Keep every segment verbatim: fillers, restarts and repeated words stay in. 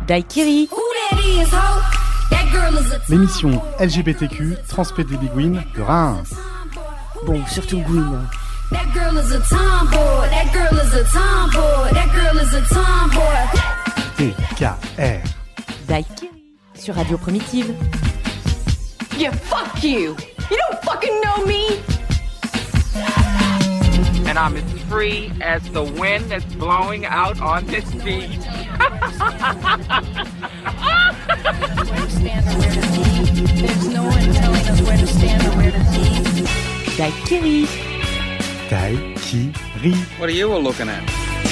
Daiquiri. L'émission L G B T Q, Transpédé Biguine de Reims. Bon, surtout Gouine. That girl is a tomboy. That girl is a tomboy. That girl is a tomboy. D K R. Daiquiri sur Radio Primitive. Yeah, fuck you. You don't fucking know me. And I'm as free as the wind that's blowing out on this beach. There's no one telling us where to stand or where to be. Daiquiri. Daiquiri. What are you all looking at?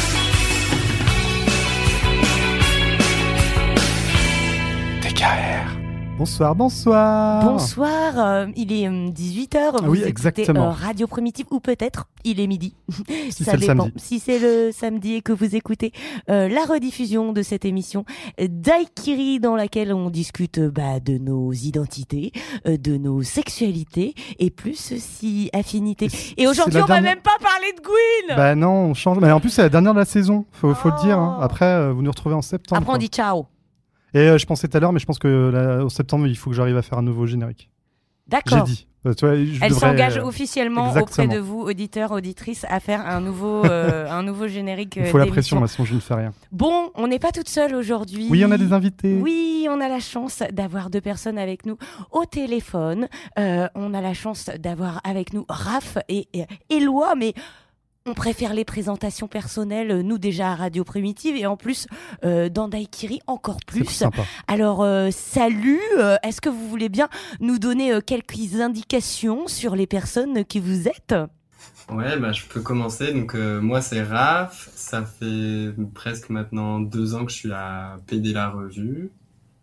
D K R. Bonsoir, bonsoir. Bonsoir, euh, il est euh, dix-huit heures. Vous oui, écoutez, exactement. Euh, Radio Primitive, ou peut-être il est midi. Si Ça c'est le dépend. samedi. Si c'est le samedi et que vous écoutez euh, la rediffusion de cette émission euh, Daiquiri, dans laquelle on discute euh, bah, de nos identités, euh, de nos sexualités et plus si affinités. Et aujourd'hui, la on va dernière- même pas parler de Gwyn. Bah non, on change. Mais en plus, c'est la dernière de la saison, faut, faut le dire. hein. Oh. Après, euh, vous nous retrouvez en septembre. Après, on quoi. dit ciao. Et euh, je pensais tout à l'heure, mais je pense que là, en septembre, il faut que j'arrive à faire un nouveau générique. J'ai D'accord. dit. Euh, tu vois, je Elle devrais, s'engage euh, officiellement exactement. auprès de vous, auditeurs, auditrices, à faire un nouveau, euh, un nouveau générique. Il euh, faut la d'émission. pression, moi, sinon je ne fais rien. Bon, on n'est pas toute seule aujourd'hui. Oui, on a des invités. Oui, on a la chance d'avoir deux personnes avec nous au téléphone. Euh, on a la chance d'avoir avec nous Raph et, et Éloi, mais on préfère les présentations personnelles, nous déjà à Radio Primitive, et en plus euh, dans Daiquiri encore C'est plus plus. sympa. Alors, euh, salut, euh, est-ce que vous voulez bien nous donner euh, quelques indications sur les personnes qui vous êtes ? Ouais, bah, je peux commencer. Donc, euh, moi, c'est Raph. Ça fait presque maintenant deux ans que je suis à P D La Revue.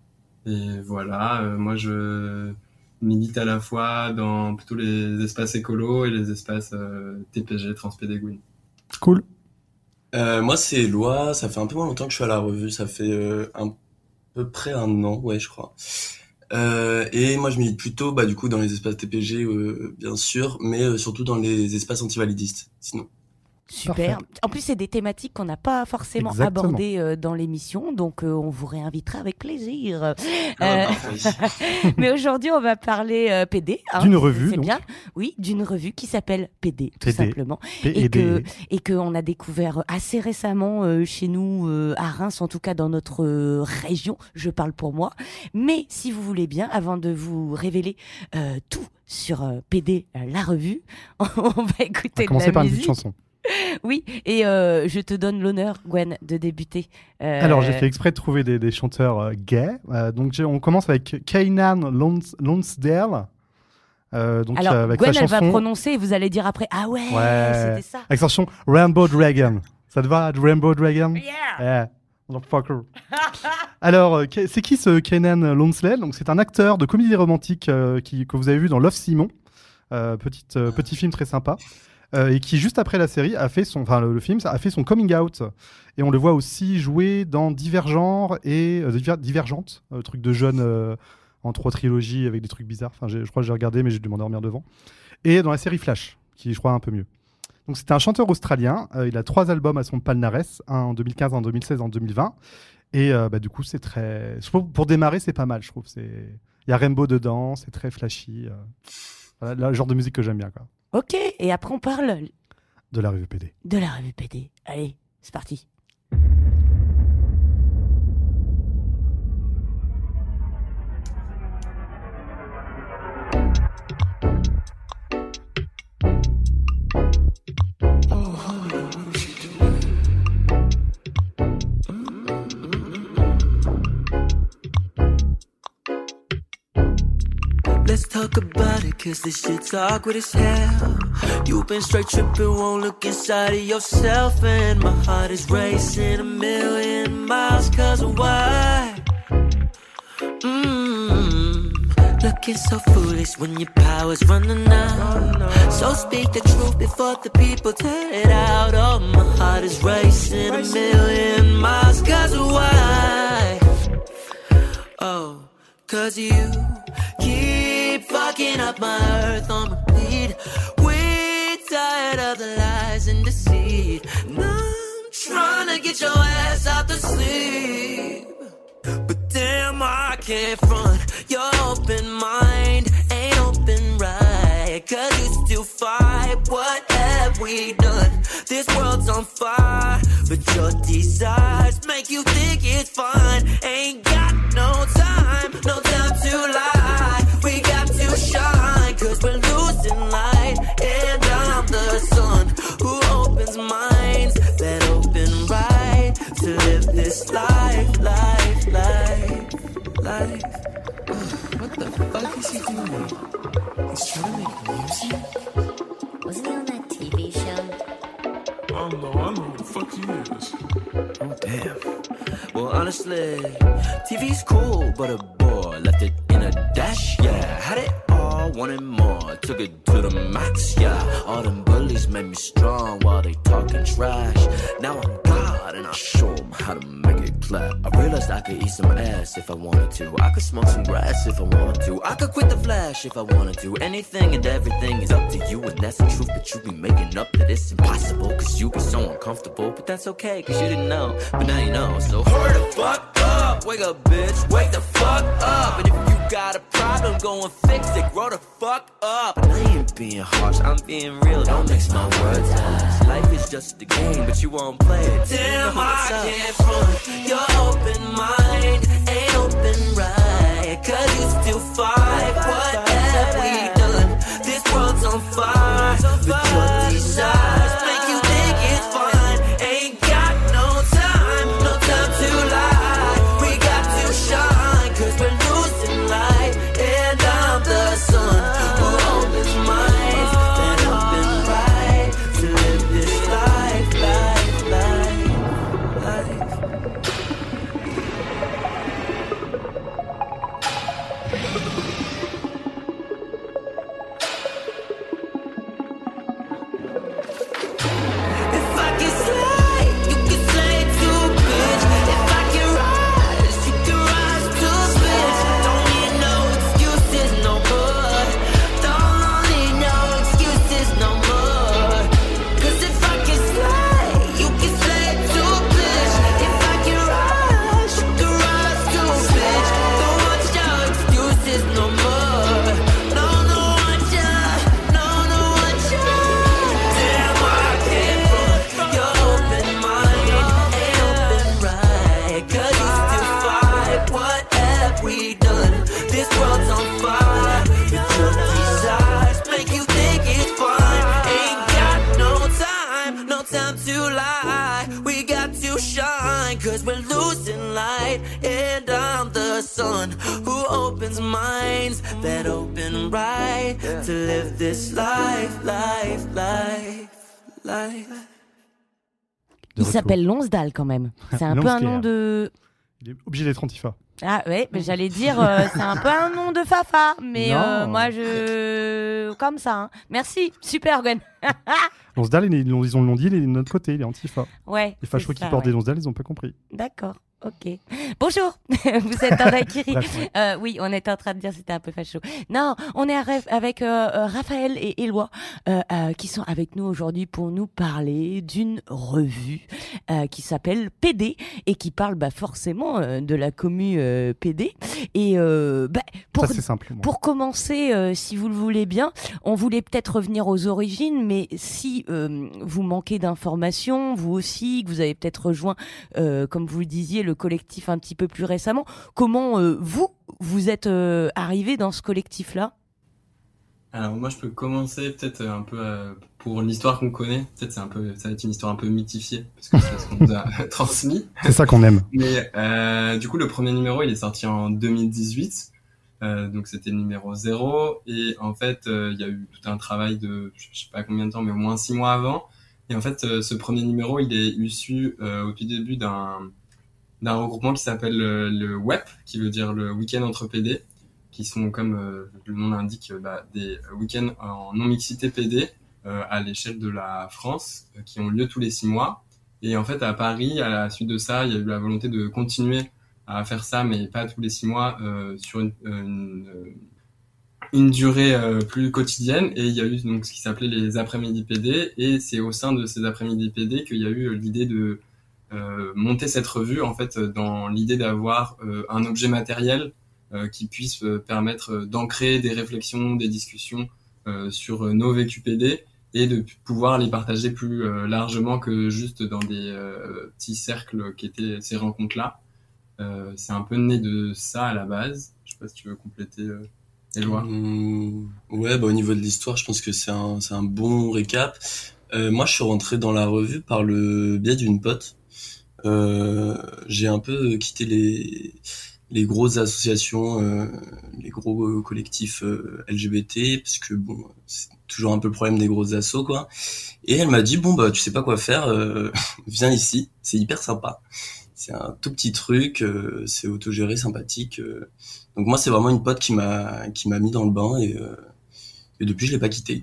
Et voilà, euh, moi, je milite à la fois dans plutôt les espaces écolos et les espaces euh, T P G, Transpédé-Gouine. Cool. Euh, moi, c'est Éloi. Ça fait un peu moins longtemps que je suis à la revue. Ça fait euh, un peu près un an, ouais, je crois. Euh, et moi, je milite plutôt, bah, du coup, dans les espaces T P G, euh, bien sûr, mais euh, surtout dans les espaces antivalidistes, sinon. Super. Parfait. En plus, c'est des thématiques qu'on n'a pas forcément Exactement. abordées euh, dans l'émission, donc euh, on vous réinvitera avec plaisir. Ah, Euh, parfait. Mais aujourd'hui, on va parler euh, P D. hein, D'une c'est- revue, c'est donc. bien. Oui, d'une revue qui s'appelle P D, tout P D. simplement. P Et et que, D. et que on a découvert assez récemment euh, chez nous euh, à Reims, en tout cas dans notre euh, région. Je parle pour moi. Mais si vous voulez bien, avant de vous révéler euh, tout sur euh, P D, euh, la revue, on va On va écouter de commencer la par une musique. petite chanson. Oui, et euh, je te donne l'honneur, Gwen, de débuter. Euh, Alors, j'ai fait exprès de trouver des, des chanteurs euh, gays. Euh, donc, j'ai- on commence avec Kainan Lons- Lonsdale. Euh, donc, Alors, euh, avec Gwen, sa elle va chanson, prononcer et vous allez dire après, ah ouais, Ouais. c'était ça. avec sa chanson Rainbow Dragon. Ça te va, Rainbow Dragon? Yeah. Yeah. Motherfucker. Alors, euh, que- c'est qui ce Kainan Lonsdale? Donc, c'est un acteur de comédie romantique euh, qui, que vous avez vu dans Love Simon. Euh, petite, euh, petit film très sympa. Euh, et qui, juste après la série, a fait son, enfin, le, le film, a fait son coming out. Et on le voit aussi jouer dans Divergent et euh, Diver- Divergente, euh, truc de jeunes euh, en trois trilogies avec des trucs bizarres. Enfin, j'ai- je crois que j'ai regardé, mais j'ai dû m'endormir devant. Et dans la série Flash, qui je crois un peu mieux. Donc, c'était un chanteur australien. Euh, il a trois albums à son palmarès, un en deux mille quinze, un en deux mille seize, un en deux mille vingt. Et euh, bah, du coup, c'est très. Pour, pour démarrer, c'est pas mal, je trouve. C'est... Il y a Rainbow dedans, c'est très flashy. euh. Voilà, le genre de musique que j'aime bien, quoi. Ok, et après on parle De la revue P D. de la revue P D. Allez, c'est parti. Let's talk about it, cause this shit's awkward as hell. You've been straight tripping, won't look inside of yourself. And my heart is racing a million miles, cause of why? Mmm, looking so foolish when your power's running out. So speak the truth before the people tear it out. Oh, my heart is racing a million miles, cause of why? Oh, cause you keep fucking up my earth on repeat. We're tired of the lies and deceit. Now I'm trying to get your ass out the sleep. Damn, I can't front. Your open mind ain't open right. Cause you still fight. What have we done? This world's on fire. But your desires make you think it's fine. Ain't got no time, no time to lie. We got to shine. Cause we're losing light. And I'm the sun who opens minds that open right to live this life, life, life, life. What the fuck is he doing? He's trying to make music? Wasn't he on that T V show? I don't know, I know who the fuck he is. Oh, damn. Well, honestly, T V's cool, but a boy left it in a dash, yeah. Had it all, wanted more, took it to the max, yeah. All them bullies made me strong while they talking trash. Now I'm God and I show them how to make it clap. I realized I could eat some ass if I wanted to. I could smoke some grass if I wanted to. I could quit the flash if I wanted to. Anything and everything is up to you, and that's the truth. But you be making up that it's impossible, cause you be so uncomfortable. But that's okay, cause you didn't know, but now you know. So hurry the fuck up, wake up bitch, wake the fuck up. And if you got a problem, go and fix it, grow the fuck up. And I ain't being harsh, I'm being real, don't mix my words up. Life is just a game, but you won't play it. Damn, I can't front. Your open mind ain't open right. Cause you still fight. What have we done? This world's on fire. But your desires make you think it's fine. Ain't got no time, no time to lie. We got to shine, cause we're losing light. And I'm the sun who opens minds that open right to live this life, life, life, life. If I can slay, you can slay too, bitch. If I can rise, you can rise too, bitch. Don't need no excuses no more. Don't need no excuses no more. Cause if I can slay, you can slay too, bitch. If I can rise, you can rise too, bitch. Don't want your excuses no more. No, no want ya, no, no want ya. Damn, I can't front. Your open mind ain't open right. Cause you still fight. What have we done? This world's on fire. But your desires make you think it's fine. Ain't got no time, no time to lie. We got to shine, cause we're losing light. And I'm the sun who opens minds that open right to live this life, life, life, life. Il s'appelle Lonsdale quand même. C'est un peu un nom de... Il est obligé d'être antifa. Ah ouais, mais j'allais dire, euh, c'est un peu un nom de Fafa, mais euh, Non. moi je... Comme ça, hein. Merci, super Gwen. Lonsdale, ils l'ont ils ont- l'ont dit, il est de notre côté, il est antifa. Ouais. Les fachos c'est qui ça, portent ouais. des Lonsdale, ils ont pas compris. D'accord, ok. Bonjour, vous êtes dans Daiquiri. Bref, ouais. Euh, oui, on était en train de dire c'était un peu facho. Non, on est à- avec euh, euh, Raphaël et Éloi euh, euh, qui sont avec nous aujourd'hui pour nous parler d'une revue euh, qui s'appelle P D et qui parle bah, forcément euh, de la commu euh, P D. Et euh, bah, pour, Ça, c'est simple. moi. pour commencer, euh, si vous le voulez bien, on voulait peut-être revenir aux origines, mais si euh, vous manquez d'informations, vous aussi, que vous avez peut-être rejoint, euh, comme vous le disiez, le collectif un petit peu plus récemment, comment euh, vous, vous êtes euh, arrivé dans ce collectif-là ? Alors moi je peux commencer peut-être un peu euh, pour l'histoire qu'on connaît. Peut-être c'est un peu, ça va être une histoire un peu mythifiée parce que c'est ce qu'on nous a transmis. C'est ça qu'on aime. Mais euh, du coup le premier numéro il est sorti en deux mille dix-huit, euh, donc c'était le numéro zéro et en fait euh, il y a eu tout un travail de je sais pas combien de temps mais au moins six mois avant. Et en fait euh, ce premier numéro il est issu euh, au tout début d'un d'un regroupement qui s'appelle euh, le W E P, qui veut dire le week-end entre P D, qui sont comme euh, le nom l'indique euh, bah, des week-ends en non-mixité P D euh, à l'échelle de la France euh, qui ont lieu tous les six mois. Et en fait à Paris, à la suite de ça, il y a eu la volonté de continuer à faire ça, mais pas tous les six mois, euh, sur une, une, une durée euh, plus quotidienne. Et il y a eu donc ce qui s'appelait les après-midi P D, et c'est au sein de ces après-midi P D qu'il y a eu l'idée de euh, monté cette revue en fait dans l'idée d'avoir euh, un objet matériel euh, qui puisse euh, permettre euh, d'ancrer des réflexions, des discussions euh, sur euh, nos vécus P D et de p- pouvoir les partager plus euh, largement que juste dans des euh, petits cercles qui étaient ces rencontres-là. Euh, c'est un peu né de ça à la base. Je sais pas si tu veux compléter, euh, Éloi. Mmh, ouais, bah, au niveau de l'histoire, je pense que c'est un, c'est un bon récap. Euh, moi, je suis rentré dans la revue par le biais d'une pote. Euh, j'ai un peu quitté les, les grosses associations, euh, les gros euh, collectifs euh, L G B T, parce que bon, c'est toujours un peu le problème des grosses assos, quoi. Et elle m'a dit, bon, bah, tu sais pas quoi faire, euh, viens ici, c'est hyper sympa. C'est un tout petit truc, euh, c'est autogéré, sympathique. euh. Donc moi, c'est vraiment une pote qui m'a qui m'a mis dans le bain et, euh, et depuis, je l'ai pas quitté.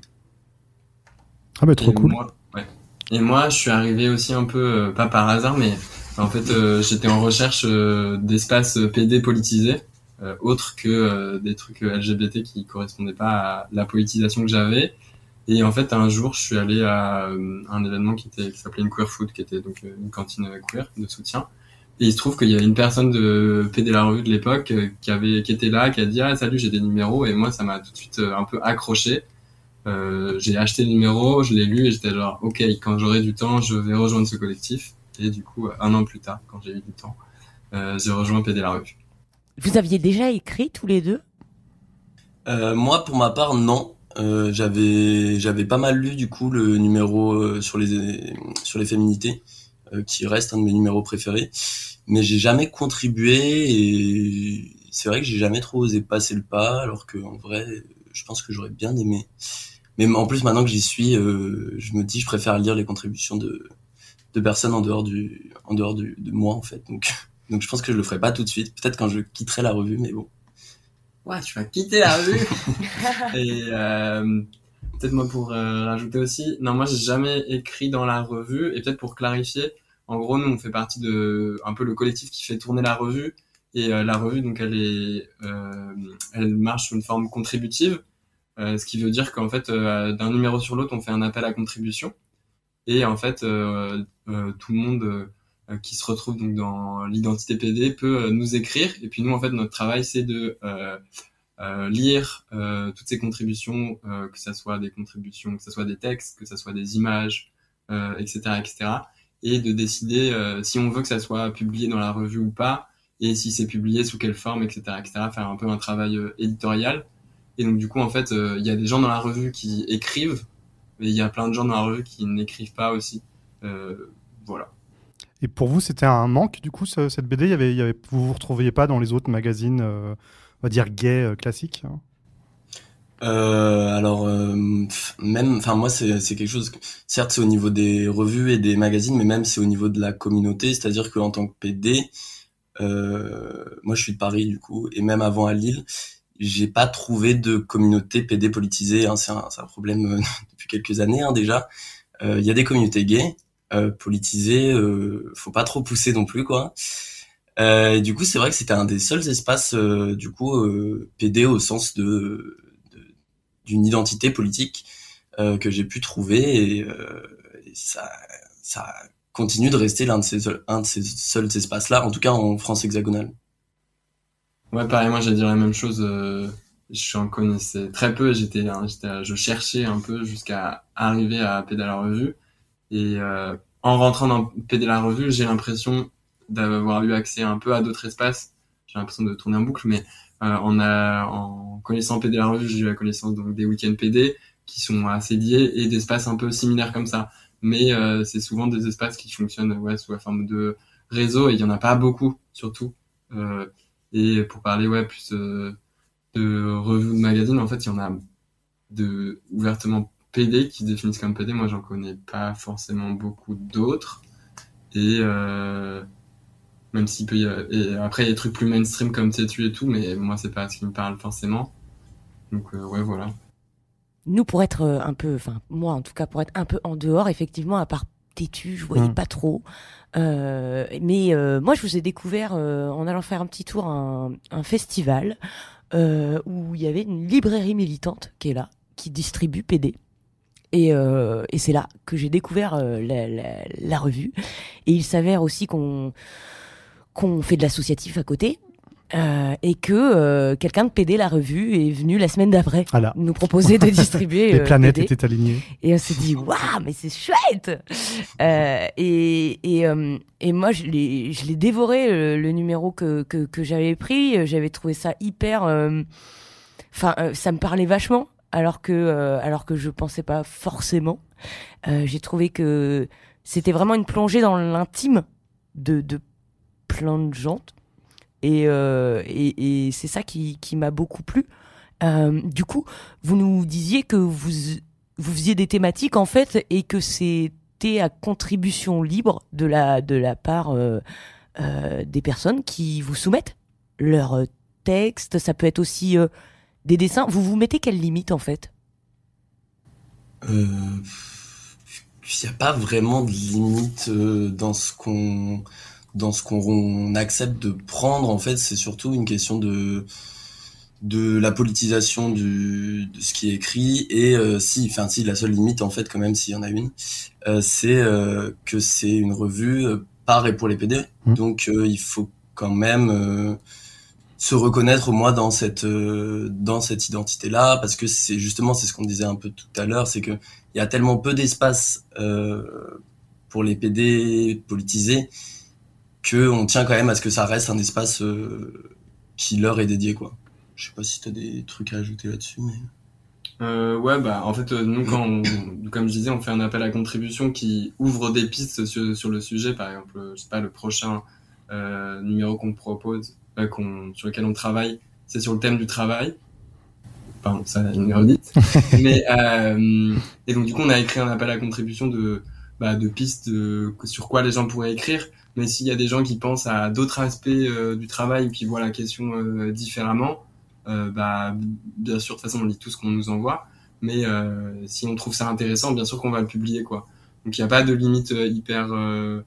Ah bah trop Et cool. moi, ouais. Et moi, je suis arrivé aussi un peu, euh, pas par hasard, mais en fait, euh, j'étais en recherche euh, d'espaces P D politisés, euh, autres que euh, des trucs L G B T qui correspondaient pas à la politisation que j'avais. Et en fait, un jour, je suis allé à euh, un événement qui était qui s'appelait une queer food, qui était donc euh, une cantine queer de soutien. Et il se trouve qu'il y avait une personne de P D La Revue de l'époque euh, qui avait qui était là, qui a dit ah salut, j'ai des numéros. Et moi, ça m'a tout de suite euh, un peu accroché. Euh, j'ai acheté le numéro, je l'ai lu et j'étais genre ok, quand j'aurai du temps, je vais rejoindre ce collectif. Et du coup, un an plus tard, quand j'ai eu du temps, euh, j'ai rejoint P D La Revue. Vous aviez déjà écrit tous les deux? Euh, moi, pour ma part, non. Euh, j'avais j'avais pas mal lu du coup le numéro euh, sur les sur les féminités, euh, qui reste un de mes numéros préférés. Mais j'ai jamais contribué et c'est vrai que j'ai jamais trop osé passer le pas, alors que en vrai, je pense que j'aurais bien aimé. Mais en plus, maintenant que j'y suis, euh, je me dis, je préfère lire les contributions de de personnes en dehors du en dehors du, de moi en fait. Donc donc je pense que je le ferai pas tout de suite. Peut-être quand je quitterai la revue, mais bon. Ouais, tu vas quitter la revue. Et euh, peut-être moi pour euh, rajouter aussi, non, moi j'ai jamais écrit dans la revue. Et peut-être pour clarifier, en gros, nous on fait partie de un peu le collectif qui fait tourner la revue. Et euh, la revue, donc elle est, euh, elle marche sous une forme contributive, euh, ce qui veut dire qu'en fait, euh, d'un numéro sur l'autre, on fait un appel à contribution. Et en fait, euh, euh, tout le monde euh, qui se retrouve donc dans l'identité P D peut euh, nous écrire. Et puis nous, en fait, notre travail, c'est de euh, euh, lire euh, toutes ces contributions, euh, que ça soit des contributions, que ça soit des textes, que ça soit des images, euh, et cetera, et cetera. Et de décider euh, si on veut que ça soit publié dans la revue ou pas, et si c'est publié sous quelle forme, et cetera, et cetera. Faire un peu un travail euh, éditorial. Et donc du coup, en fait, il euh, y a des gens dans la revue qui écrivent, mais il y a plein de gens dans la revue qui n'écrivent pas aussi. Euh, voilà. Et pour vous, c'était un manque, du coup, ce- cette B D il y avait, il y avait, vous vous retrouviez pas dans les autres magazines, euh, on va dire, gays euh, classiques hein Euh, alors euh, pff, même, enfin moi c'est c'est quelque chose. Que, certes, c'est au niveau des revues et des magazines, mais même c'est au niveau de la communauté. C'est-à-dire qu'en tant que P D, euh, moi je suis de Paris du coup, et même avant à Lille, j'ai pas trouvé de communauté P D politisée. Hein, c'est un, c'est un problème euh, depuis quelques années hein, déjà. Il euh, y a des communautés gays euh, politisées, euh, faut pas trop pousser non plus quoi. Euh, et du coup, c'est vrai que c'était un des seuls espaces euh, du coup euh, P D au sens de, de d'une identité politique euh, que j'ai pu trouver et, euh, et ça ça continue de rester l'un de ces un de ces seuls espaces-là, en tout cas en France hexagonale. Ouais, pareil, moi j'allais dire la même chose. Euh, j'en connaissais très peu. J'étais, hein, j'étais, je cherchais un peu jusqu'à arriver à P D La Revue. Et euh, en rentrant dans P D La Revue, j'ai l'impression d'avoir eu accès un peu à d'autres espaces. J'ai l'impression de tourner en boucle, mais euh, on a, en connaissant P D La Revue, j'ai eu la connaissance donc des week-ends P D qui sont assez liés et d'espaces un peu similaires comme ça. Mais euh, c'est souvent des espaces qui fonctionnent ouais sous la forme de réseau et il y en a pas beaucoup surtout. Euh, et pour parler ouais plus euh, de revues de magazines, en fait il y en a de ouvertement P D qui se définissent comme P D. Moi j'en connais pas forcément beaucoup d'autres. Et euh, même s'il peut y avoir... et après il y a des trucs plus mainstream comme Tétu et tout, mais moi c'est pas ce qui me parle forcément. Donc euh, ouais voilà. Nous, pour être euh, un peu, enfin moi en tout cas, pour être un peu en dehors, effectivement, à part Tétu, je voyais Mmh. pas trop. Euh, mais euh, moi, je vous ai découvert euh, en allant faire un petit tour à un, un festival euh, où il y avait une librairie militante qui est là, qui distribue P D. Et, euh, et c'est là que j'ai découvert euh, la, la, la revue. Et il s'avère aussi qu'on, qu'on fait de l'associatif à côté. Euh, et que euh, quelqu'un de P D La Revue est venu la semaine d'après voilà. nous proposer de distribuer les euh, planètes P D. étaient alignées et on s'est dit waouh mais c'est chouette euh, et et, euh, et moi je l'ai je l'ai dévoré le, le numéro que, que que j'avais pris. J'avais trouvé ça hyper enfin euh, euh, ça me parlait vachement alors que euh, alors que je pensais pas forcément. Euh, j'ai trouvé que c'était vraiment une plongée dans l'intime de de plein de gens. Et, euh, et, et c'est ça qui, qui m'a beaucoup plu. Euh, du coup, vous nous disiez que vous, vous faisiez des thématiques, en fait, et que c'était à contribution libre de la, de la part euh, euh, des personnes qui vous soumettent leurs textes. Ça peut être aussi euh, des dessins. Vous vous mettez quelle limite, en fait ? Euh... Il n'y a pas vraiment de limite euh, dans ce qu'on... dans ce qu'on accepte de prendre. En fait, c'est surtout une question de de la politisation du de ce qui est écrit. Et euh, si, enfin si, la seule limite en fait, quand même, s'il y en a une, euh, c'est euh, que c'est une revue euh, par et pour les P D. Mmh. Donc euh, il faut quand même euh, se reconnaître, moi, dans cette euh, dans cette identité-là, parce que c'est justement, c'est ce qu'on disait un peu tout à l'heure, c'est que il y a tellement peu d'espace euh, pour les P D politisés, que on tient quand même à ce que ça reste un espace euh, qui leur est dédié, quoi. Je sais pas si t'as des trucs à ajouter là-dessus, mais... Euh, ouais, bah, en fait, euh, nous, quand on, comme je disais, on fait un appel à contribution qui ouvre des pistes sur, sur le sujet. Par exemple, je sais pas, le prochain euh, numéro qu'on propose, euh, qu'on, sur lequel on travaille, c'est sur le thème du travail. Pardon, ça, une redite. mais, euh, et donc, du coup, on a écrit un appel à contribution de, bah, de pistes de, sur quoi les gens pourraient écrire. Mais s'il y a des gens qui pensent à d'autres aspects euh, du travail ou qui voient la question euh, différemment, euh, bah, bien sûr, de toute façon, on lit tout ce qu'on nous envoie. Mais euh, si on trouve ça intéressant, bien sûr qu'on va le publier, quoi. Donc, il n'y a pas de limite euh, hyper, euh,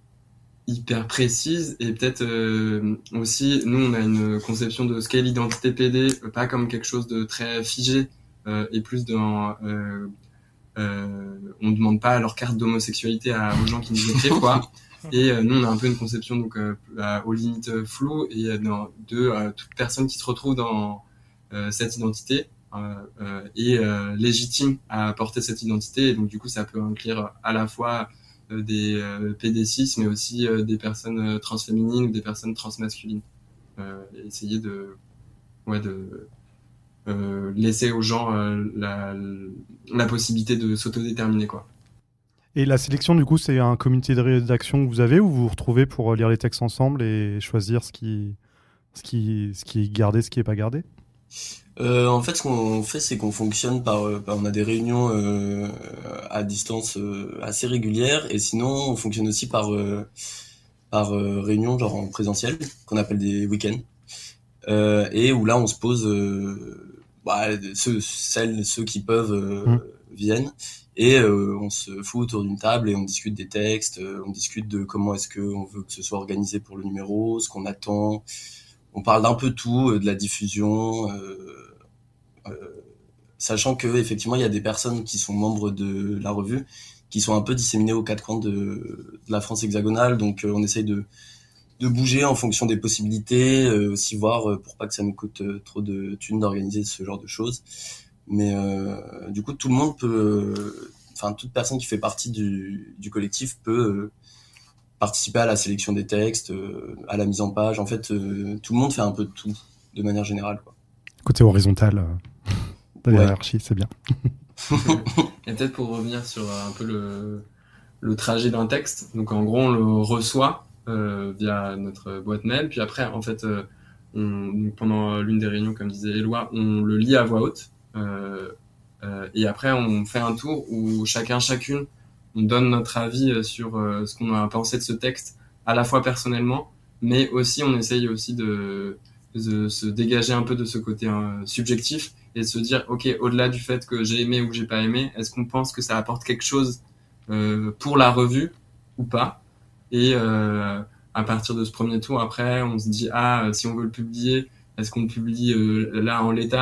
hyper précise. Et peut-être euh, aussi, nous, on a une conception de ce qu'est l'identité P D, pas comme quelque chose de très figé, euh, et plus dans... Euh, euh, on ne demande pas leur carte d'homosexualité à, aux gens qui nous écrivent, quoi. Et euh, nous, on a un peu une conception donc euh, à, aux limites euh, floues et euh, dans, de euh, toute personne qui se retrouve dans euh, cette identité euh, euh, est euh, légitime à porter cette identité. Et donc, du coup, ça peut inclure à la fois euh, des euh, P D cis, mais aussi euh, des personnes euh, transféminines ou des personnes transmasculines. Euh, et essayer de, ouais, de euh, laisser aux gens euh, la, la possibilité de s'autodéterminer, quoi. Et la sélection, du coup, c'est un comité de rédaction que vous avez, où vous vous retrouvez pour lire les textes ensemble et choisir ce qui, ce qui, ce qui est gardé, ce qui n'est pas gardé ? euh, En fait, ce qu'on fait, c'est qu'on fonctionne par... par on a des réunions euh, à distance euh, assez régulières, et sinon, on fonctionne aussi par, euh, par euh, réunions genre en présentiel, qu'on appelle des week-ends, euh, et où là, on se pose... Euh, bah, ceux, celles, ceux qui peuvent euh, mmh. viennent. Et euh, on se fout autour d'une table et on discute des textes, euh, on discute de comment est-ce qu'on veut que ce soit organisé pour le numéro, ce qu'on attend. On parle d'un peu tout, euh, de la diffusion, euh, euh, sachant que effectivement il y a des personnes qui sont membres de la revue, qui sont un peu disséminées aux quatre coins de, de la France hexagonale. Donc euh, on essaye de, de bouger en fonction des possibilités, euh, aussi voir euh, pour pas que ça nous coûte euh, trop de thunes d'organiser ce genre de choses. Mais euh, du coup, tout le monde peut, enfin, euh, toute personne qui fait partie du, du collectif peut euh, participer à la sélection des textes, euh, à la mise en page. En fait, euh, tout le monde fait un peu de tout, de manière générale, quoi. Côté horizontal euh, de la hiérarchie, c'est bien. Et peut-être pour revenir sur un peu le, le trajet d'un texte. Donc, en gros, on le reçoit euh, via notre boîte mail. Puis après, en fait, euh, on, pendant l'une des réunions, comme disait Éloi, on le lit à voix haute. Euh, euh, et après on fait un tour où chacun chacune on donne notre avis sur euh, ce qu'on a pensé de ce texte, à la fois personnellement, mais aussi on essaye aussi de, de se dégager un peu de ce côté hein, subjectif et de se dire ok, au-delà du fait que j'ai aimé ou que j'ai pas aimé, est-ce qu'on pense que ça apporte quelque chose euh, pour la revue ou pas. Et euh, à partir de ce premier tour, après on se dit ah si on veut le publier, est-ce qu'on le publie euh, là en l'état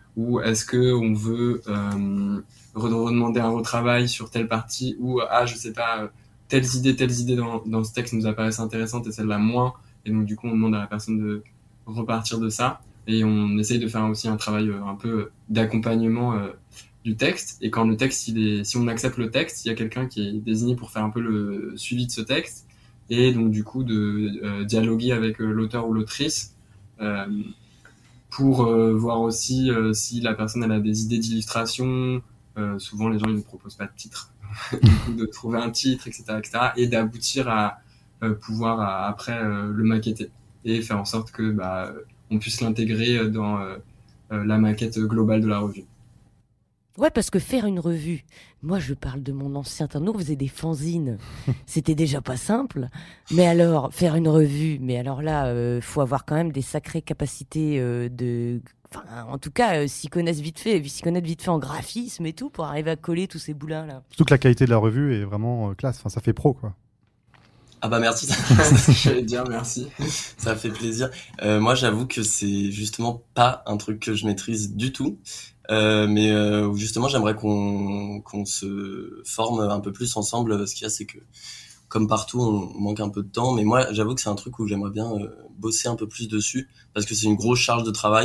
ou est-ce que on veut euh, redemander un retravail sur telle partie, ou ah je sais pas, telles idées, telles idées dans, dans ce texte nous apparaissent intéressantes et celles-là moins, et donc du coup on demande à la personne de repartir de ça, et on essaye de faire aussi un travail un peu d'accompagnement euh, du texte, et quand le texte, il est, si on accepte le texte, il y a quelqu'un qui est désigné pour faire un peu le suivi de ce texte, et donc du coup de euh, dialoguer avec euh, l'auteur ou l'autrice euh, pour euh, voir aussi euh, si la personne elle a des idées d'illustration. Euh, souvent les gens ils ne proposent pas de titre, du coup de trouver un titre, et cetera, et cetera, et d'aboutir à euh, pouvoir à, après euh, le maqueter et faire en sorte que bah, on puisse l'intégrer dans euh, euh, la maquette globale de la revue. Ouais, parce que faire une revue, moi je parle de mon ancien temps, nous on faisait des fanzines, c'était déjà pas simple, mais alors faire une revue, mais alors là, euh, faut avoir quand même des sacrées capacités euh, de... Enfin, en tout cas, euh, s'y connaissent vite fait, s'y connaître vite fait en graphisme et tout, pour arriver à coller tous ces boulins-là. Surtout que la qualité de la revue est vraiment euh, classe, enfin, ça fait pro, quoi. Ah bah merci. C'est ce que j'allais dire, merci. Ça fait plaisir. Euh, moi j'avoue que c'est justement pas un truc que je maîtrise du tout. Euh, mais euh, justement j'aimerais qu'on qu'on se forme un peu plus ensemble. Ce qu'il y a c'est que comme partout on manque un peu de temps, mais moi j'avoue que c'est un truc où j'aimerais bien euh, bosser un peu plus dessus parce que c'est une grosse charge de travail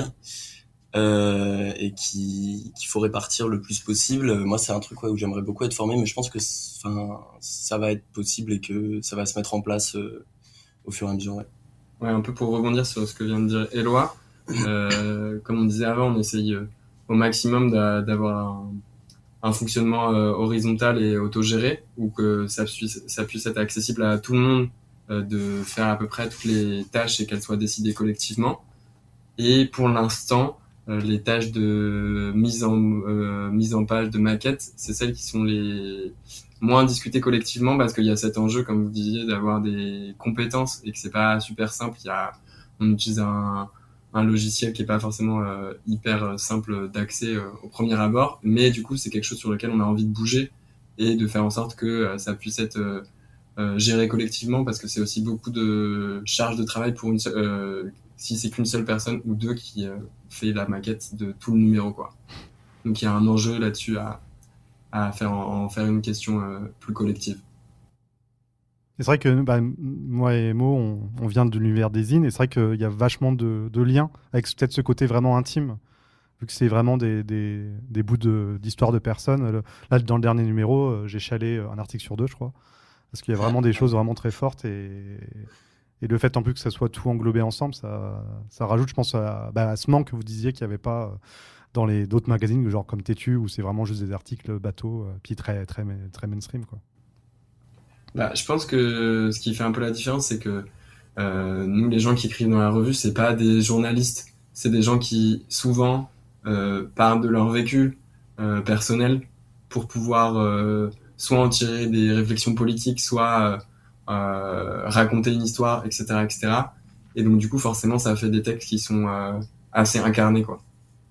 euh, et qui qu'il faut répartir le plus possible. Moi c'est un truc ouais, où j'aimerais beaucoup être formé, mais je pense que enfin ça va être possible et que ça va se mettre en place euh, au fur et à mesure. Ouais. Ouais, un peu pour rebondir sur ce que vient de dire Éloi, euh, comme on disait avant, on essaye euh, au maximum d'a, d'avoir un, un fonctionnement euh, horizontal et autogéré, où que ça puisse, ça puisse être accessible à tout le monde, euh, de faire à peu près toutes les tâches et qu'elles soient décidées collectivement. Et pour l'instant, euh, les tâches de mise en, euh, mise en page, de maquette, c'est celles qui sont les moins discutées collectivement, parce qu'il y a cet enjeu, comme vous disiez, d'avoir des compétences et que c'est pas super simple. Il y a, on utilise un un logiciel qui est pas forcément euh, hyper simple d'accès euh, au premier abord, mais du coup c'est quelque chose sur lequel on a envie de bouger et de faire en sorte que euh, ça puisse être euh, euh, géré collectivement, parce que c'est aussi beaucoup de charge de travail pour une seule, euh, si c'est qu'une seule personne ou deux qui euh, fait la maquette de tout le numéro, quoi. Donc il y a un enjeu là-dessus à, à faire en, en faire une question euh, plus collective. C'est vrai que bah, moi et Mo, on, on vient de l'univers des zines, et c'est vrai qu'il y a vachement de, de liens avec peut-être ce côté vraiment intime, vu que c'est vraiment des, des, des bouts de, d'histoire de personnes. Le, là, dans le dernier numéro, euh, j'ai chalé un article sur deux, je crois, parce qu'il y a vraiment des choses vraiment très fortes, et, et le fait en plus que ça soit tout englobé ensemble, ça, ça rajoute, je pense, à, bah, à ce manque que vous disiez qu'il n'y avait pas euh, dans les d'autres magazines, genre comme Tétu, où c'est vraiment juste des articles bateaux, euh, puis très, très, très mainstream, quoi. Bah, je pense que ce qui fait un peu la différence, c'est que euh, nous, les gens qui écrivent dans la revue, c'est pas des journalistes, c'est des gens qui souvent euh, parlent de leur vécu euh, personnel pour pouvoir euh, soit en tirer des réflexions politiques, soit euh, euh, raconter une histoire, et cetera, et cetera. Et donc du coup, forcément, ça fait des textes qui sont euh, assez incarnés, quoi.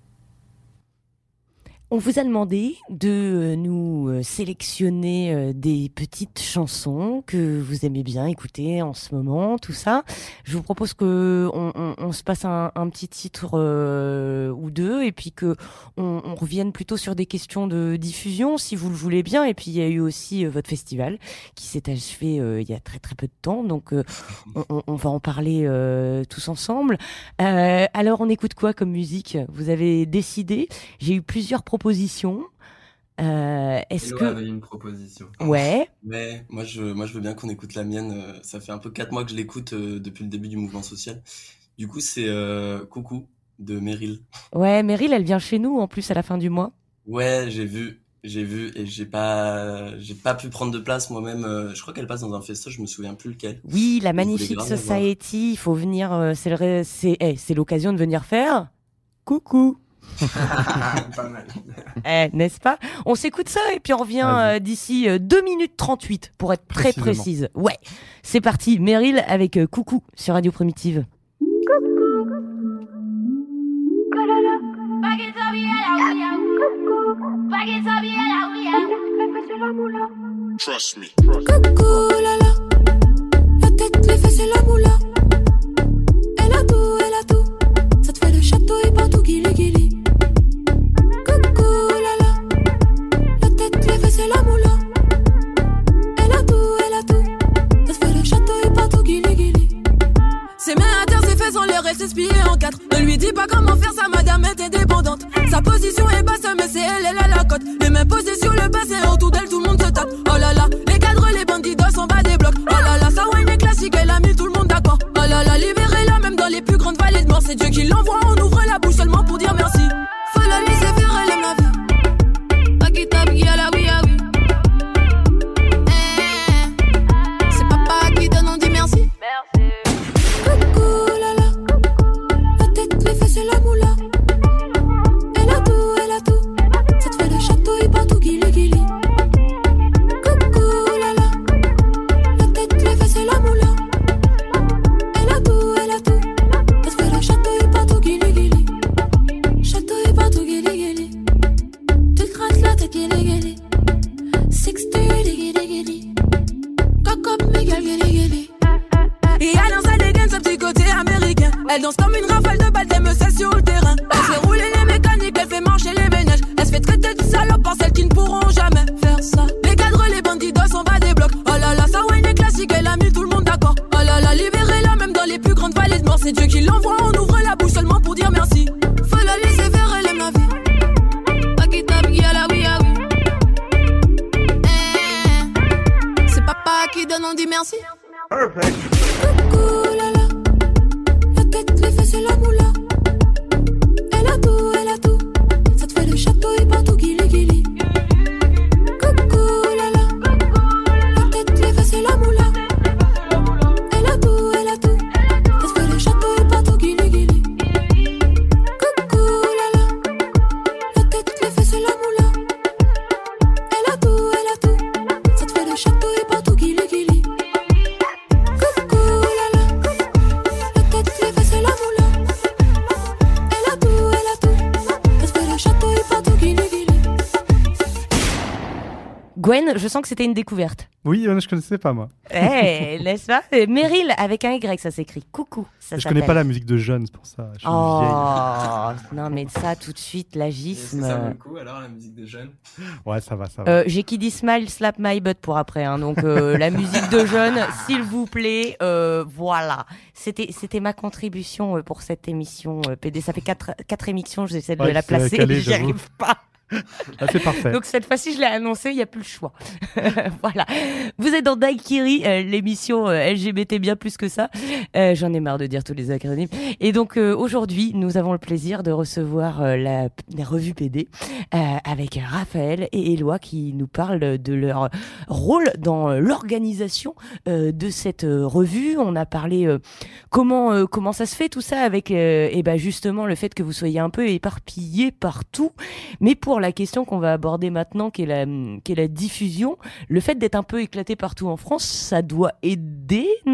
On vous a demandé de nous sélectionner des petites chansons que vous aimez bien écouter en ce moment, tout ça. Je vous propose que on, on, on se passe un, un petit titre euh, ou deux, et puis que on, on revienne plutôt sur des questions de diffusion, si vous le voulez bien. Et puis il y a eu aussi euh, votre festival qui s'est achevé euh, il y a très très peu de temps, donc euh, on, on va en parler euh, tous ensemble. Euh, alors on écoute quoi comme musique ? Vous avez décidé ? J'ai eu plusieurs propositions. Proposition. Euh, est-ce Hello que avait une proposition. Ouais. Ouais, moi je, moi je veux bien qu'on écoute la mienne. Ça fait un peu quatre mois que je l'écoute euh, depuis le début du mouvement social. Du coup, c'est euh, Coucou de Meryl. Ouais, Meryl, elle vient chez nous en plus à la fin du mois. Ouais, j'ai vu, j'ai vu et j'ai pas, j'ai pas pu prendre de place moi-même. Euh, je crois qu'elle passe dans un festival, je me souviens plus lequel. Oui, la Magnifique Society. Il faut venir. Euh, c'est, le, c'est, hey, c'est l'occasion de venir faire. Coucou. Pas mal. Eh, n'est-ce pas ? On s'écoute ça et puis on revient euh, d'ici euh, deux minutes trente-huit pour être très précise. Ouais, c'est parti. Meryl avec euh, Coucou sur Radio Primitive. Trust me. Coucou, lala. La tête, les fesses et la moula. Elle a tout, elle a tout. Ça te fait le château et pas tout guili guili. elle s'est spiée en quatre. Ne lui dis pas comment faire, sa madame est indépendante. Sa position est basse, mais c'est elle, elle a la cote. Les mains posées sur le bassin, autour d'elle, tout le monde se tape. Oh là là, les cadres, les bandits s'en bas des blocs. Oh là là, sa wine est classique, elle a mis tout le monde d'accord. Oh là là, libérez-la, même dans les plus grandes vallées de mort. C'est Dieu qui l'envoie, on ouvre la bouche seulement pour dire merci. Faut la laisser faire, elle aime la vie. Pas qui tape, qui a la oui, ah oui. C'est papa qui donne, on dit merci. Coucou, la la. La tête, les fesses et la moula. Elle a tout, elle a tout. Ça te fait le château, il part tout guili guili. Coucou, la la. La tête, les fesses et la moula. Elle a tout, elle a tout. Ça te fait le château, il part tout guili guili. Château, il part tout guili guili. Tu te grattes la tête, guili guili. sixty, guili guili. Coco, Miguel, guili guili. Et elle dans sa dégaine, ce petit côté américain. Elle danse comme une rafale de balles, elle me sait sur le terrain. Elle fait rouler les mécaniques, elle fait marcher les ménages. Elle se fait traiter de salope par celles qui ne pourront jamais faire ça. Les cadres, les bandits s'en bas des blocs. Oh là là, sa wine est classique, elle a mis tout le monde d'accord. Oh là là, libérez-la, même dans les plus grandes vallées de mort. C'est Dieu qui l'envoie, on ouvre la bouche seulement pour dire merci. Faut la laisser faire, elle aime la vie. Pas qui tape, qui a la oui, ah oui. Eh, c'est papa qui donne, on dit merci. Perfect. Coucou, la la. La tête, les fesses et la moula. Elle a tout, elle a tout. Ça te fait le château, il part tout guili guili. Coucou, la la. La tête, les fesses et la moula. Elle a tout, elle a tout. Ça te fait le château, il part tout guili guili. Coucou, la la. La tête, les fesses et la moula. Elle a tout, elle a tout. Ça te fait le château, il part tout guili guili. Gwen, je sens que c'était une découverte. Oui, euh, je connaissais pas moi. Eh, n'est-ce pas? Meryl avec un Y, ça s'écrit. Coucou. Ça je s'appelle. connais pas la musique de Jeune, c'est pour ça. Je suis oh vieille. Non, mais ça, tout de suite, l'agisme. Est-ce que ça vaut le coup alors la musique de Jeune? Ouais, ça va, ça va. Euh, J'ai qui dit smile, slap my butt pour après. Hein, donc euh, la musique de Jeune, s'il vous plaît, euh, voilà. C'était, c'était ma contribution euh, pour cette émission. Euh, P D, ça fait quatre, quatre émissions, j'essaie de ouais, la placer, calé, j'y arrive pas. Ah, c'est parfait. Donc cette fois-ci, je l'ai annoncé, il n'y a plus le choix. Voilà. Vous êtes dans Daiquiri, euh, l'émission euh, L G B T bien plus que ça. Euh, J'en ai marre de dire tous les acronymes. Et donc euh, aujourd'hui, nous avons le plaisir de recevoir euh, la, la revue P D euh, avec Raphaël et Éloi qui nous parlent de leur rôle dans euh, l'organisation euh, de cette euh, revue. On a parlé euh, comment euh, comment ça se fait tout ça avec euh, et ben justement le fait que vous soyez un peu éparpillés partout. Mais pour la question qu'on va aborder maintenant, qui est la, qui est la diffusion, le fait d'être un peu éclaté partout en France, ça doit aider, non ?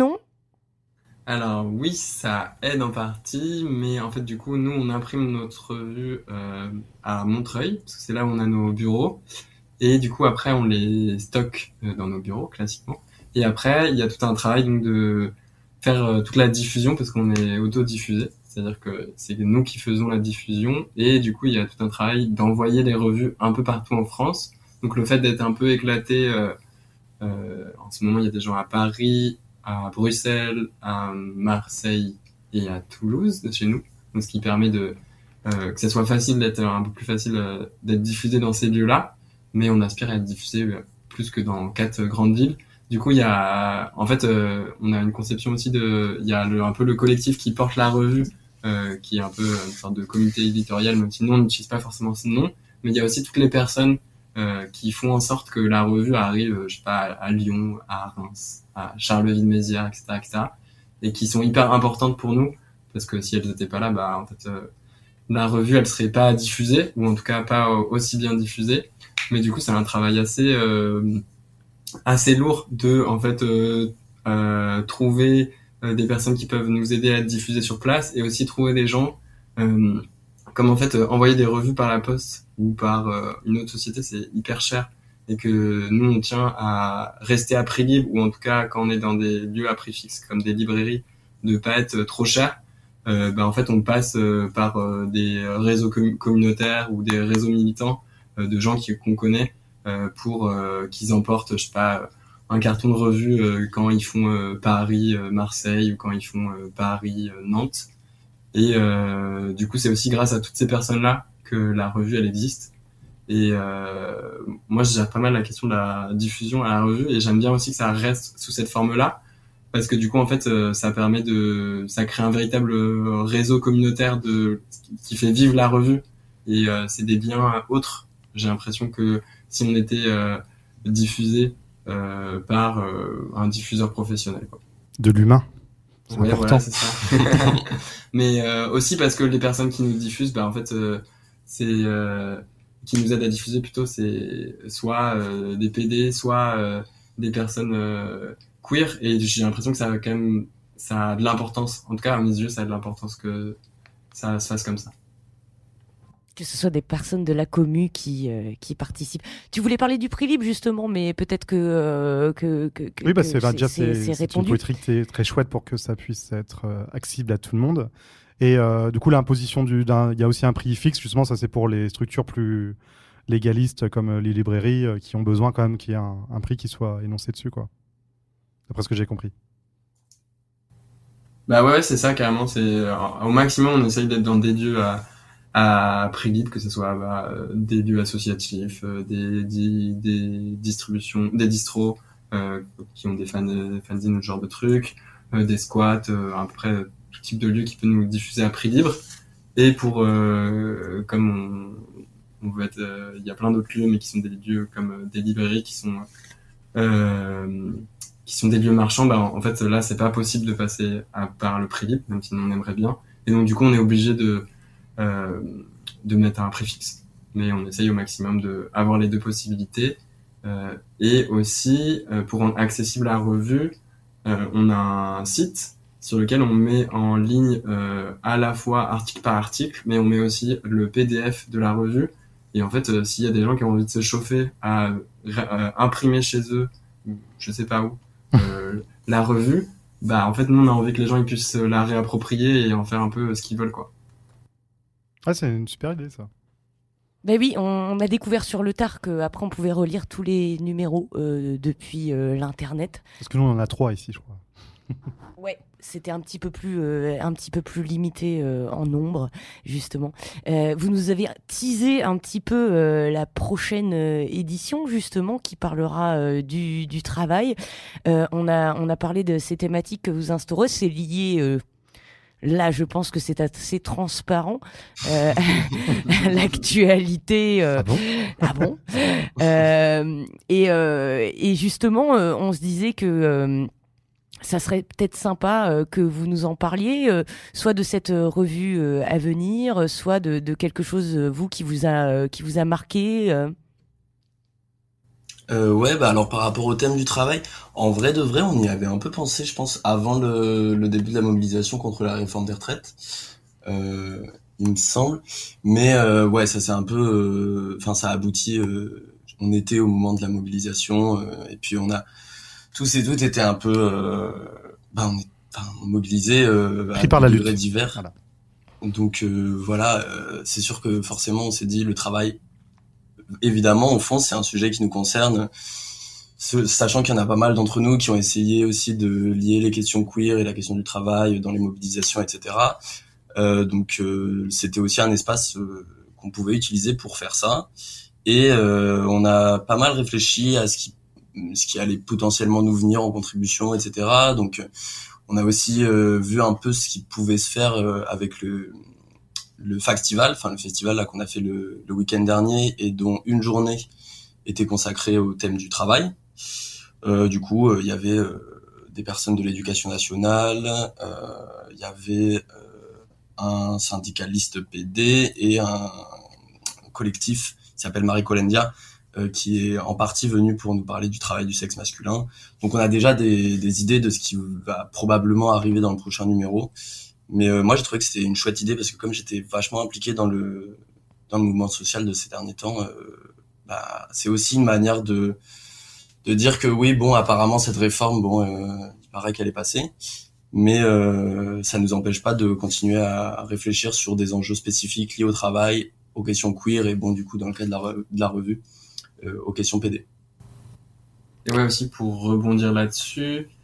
Alors oui, ça aide en partie, mais en fait du coup, nous on imprime notre revue euh, à Montreuil, parce que c'est là où on a nos bureaux, et du coup après on les stocke euh, dans nos bureaux, classiquement. Et après, il y a tout un travail donc, de faire euh, toute la diffusion, parce qu'on est auto-diffusé. C'est-à-dire que c'est nous qui faisons la diffusion et du coup il y a tout un travail d'envoyer les revues un peu partout en France. Donc le fait d'être un peu éclaté, euh, euh, en ce moment il y a des gens à Paris, à Bruxelles, à Marseille et à Toulouse de chez nous. Donc ce qui permet de euh, que ça soit facile d'être un peu plus facile euh, d'être diffusé dans ces lieux-là. Mais on aspire à être diffusé euh, plus que dans quatre grandes villes. Du coup, il y a, en fait, euh, on a une conception aussi de, il y a le, un peu le collectif qui porte la revue, euh, qui est un peu une sorte de comité éditorial, même si nous, on n'utilise pas forcément ce nom. Mais il y a aussi toutes les personnes euh, qui font en sorte que la revue arrive, euh, je sais pas, à Lyon, à Reims, à Charleville-Mézières, et cetera, et cetera, et qui sont hyper importantes pour nous, parce que si elles n'étaient pas là, bah, en fait, euh, la revue, elle serait pas diffusée, ou en tout cas pas aussi bien diffusée. Mais du coup, c'est un travail assez, euh, assez lourd de en fait euh, euh, trouver euh, des personnes qui peuvent nous aider à être diffusées sur place et aussi trouver des gens euh, comme en fait euh, envoyer des revues par la poste ou par euh, une autre société, c'est hyper cher et que nous on tient à rester à prix libre ou en tout cas quand on est dans des lieux à prix fixe comme des librairies de pas être trop cher. Euh, bah en fait on passe euh, par euh, des réseaux com- communautaires ou des réseaux militants euh, de gens qui, qu'on connaît euh, pour euh, qu'ils emportent je sais pas un carton de revue euh, quand ils font euh, Paris euh, Marseille ou quand ils font euh, Paris euh, Nantes Et euh, du coup, c'est aussi grâce à toutes ces personnes-là que la revue, elle existe. Et euh, moi, je gère pas mal la question de la diffusion à la revue, et j'aime bien aussi que ça reste sous cette forme-là, parce que du coup, en fait, euh, ça permet de, ça crée un véritable réseau communautaire de qui fait vivre la revue. Et euh, c'est des liens autres. J'ai l'impression que si on était euh, diffusé euh, par euh, un diffuseur professionnel, quoi. De l'humain. C'est ouais, important. Voilà, c'est ça. Mais euh, aussi parce que les personnes qui nous diffusent, bah en fait, euh, c'est euh, qui nous aident à diffuser plutôt, c'est soit euh, des P D, soit euh, des personnes euh, queer. Et j'ai l'impression que ça a quand même, ça a de l'importance. En tout cas, à mes yeux, ça a de l'importance que ça se fasse comme ça. Que ce soit des personnes de la commu qui euh, qui participent. Tu voulais parler du prix libre justement, mais peut-être que euh, que, que, que oui, bah que c'est, bah, déjà c'est, c'est, c'est c'est une répondu. poétrie qui est très chouette pour que ça puisse être euh, accessible à tout le monde. Et euh, du coup, l'imposition du, d'un, il y a aussi un prix fixe. Justement, ça c'est pour les structures plus légalistes comme euh, les librairies euh, qui ont besoin quand même qu'il y ait un, un prix qui soit énoncé dessus, quoi. D'après ce que j'ai compris. Bah ouais, c'est ça carrément. C'est euh, au maximum, on essaye d'être dans des lieux à à prix libre, que ce soit bah, des lieux associatifs, euh, des, des, des distributions, des distros euh, qui ont des fan, fanzines ou ce genre de trucs, euh, des squats, euh, à peu près tout type de lieu qui peut nous diffuser à prix libre. Et pour, euh, comme on, on veut être, il euh, y a plein d'autres lieux, mais qui sont des lieux comme euh, des librairies qui sont euh, qui sont des lieux marchands, bah en fait là c'est pas possible de passer à, par le prix libre, même si on aimerait bien. Et donc du coup on est obligé de Euh, de mettre un préfixe, mais on essaye au maximum de avoir les deux possibilités. Euh, et aussi euh, pour rendre accessible la revue, euh, on a un site sur lequel on met en ligne euh, à la fois article par article, mais on met aussi le P D F de la revue. Et en fait, euh, s'il y a des gens qui ont envie de se chauffer à euh, imprimer chez eux, je sais pas où, euh, la revue, bah en fait nous on a envie que les gens ils puissent la réapproprier et en faire un peu ce qu'ils veulent, quoi. Ah, c'est une super idée, ça. Ben oui, on, on a découvert sur le tard qu'après on pouvait relire tous les numéros euh, depuis euh, l'internet. Parce que nous on en a trois ici, je crois. Ouais, c'était un petit peu plus, euh, un petit peu plus limité euh, en nombre, justement. Euh, vous nous avez teasé un petit peu euh, la prochaine euh, édition, justement, qui parlera euh, du, du travail. Euh, on a, on a parlé de ces thématiques que vous instaurez, c'est lié. Euh, Là, je pense que c'est assez transparent. Euh, l'actualité. Euh, ah bon, ah bon euh, et, euh, et justement, euh, on se disait que euh, ça serait peut-être sympa euh, que vous nous en parliez, euh, soit de cette euh, revue euh, à venir, soit de, de quelque chose, euh, vous, qui vous a, euh, qui vous a marqué. Euh. Euh, ouais, bah alors par rapport au thème du travail, en vrai de vrai, on y avait un peu pensé, je pense, avant le, le début de la mobilisation contre la réforme des retraites, euh, il me semble. Mais euh, ouais, ça c'est un peu, enfin euh, ça aboutit. Euh, on était au moment de la mobilisation euh, et puis on a tous et toutes été un peu, euh, bah on est, enfin mobilisés euh, pris par la lutte divers. Voilà. Donc euh, voilà, euh, c'est sûr que forcément on s'est dit le travail. Évidemment, au fond, c'est un sujet qui nous concerne, sachant qu'il y en a pas mal d'entre nous qui ont essayé aussi de lier les questions queer et la question du travail dans les mobilisations, et cetera. Euh, donc, euh, c'était aussi un espace euh, qu'on pouvait utiliser pour faire ça. Et euh, on a pas mal réfléchi à ce qui, ce qui allait potentiellement nous venir en contribution, et cetera. Donc, on a aussi euh, vu un peu ce qui pouvait se faire euh, avec le le festival, enfin le festival là qu'on a fait le, le week-end dernier et dont une journée était consacrée au thème du travail. Euh, du coup, il euh, y avait euh, des personnes de l'éducation nationale, il euh, y avait euh, un syndicaliste P D et un collectif qui s'appelle Marie Colendia, euh, qui est en partie venu pour nous parler du travail du sexe masculin. Donc on a déjà des, des idées de ce qui va probablement arriver dans le prochain numéro. Mais euh, moi, j'ai trouvé que c'était une chouette idée parce que comme j'étais vachement impliqué dans le dans le mouvement social de ces derniers temps, euh, bah c'est aussi une manière de de dire que oui, bon, apparemment cette réforme, bon, euh, il paraît qu'elle est passée, mais euh, ça nous empêche pas de continuer à réfléchir sur des enjeux spécifiques liés au travail, aux questions queer et bon, du coup, dans le cas de la re- de la revue, euh, aux questions P D. Et ouais, aussi pour rebondir là-dessus.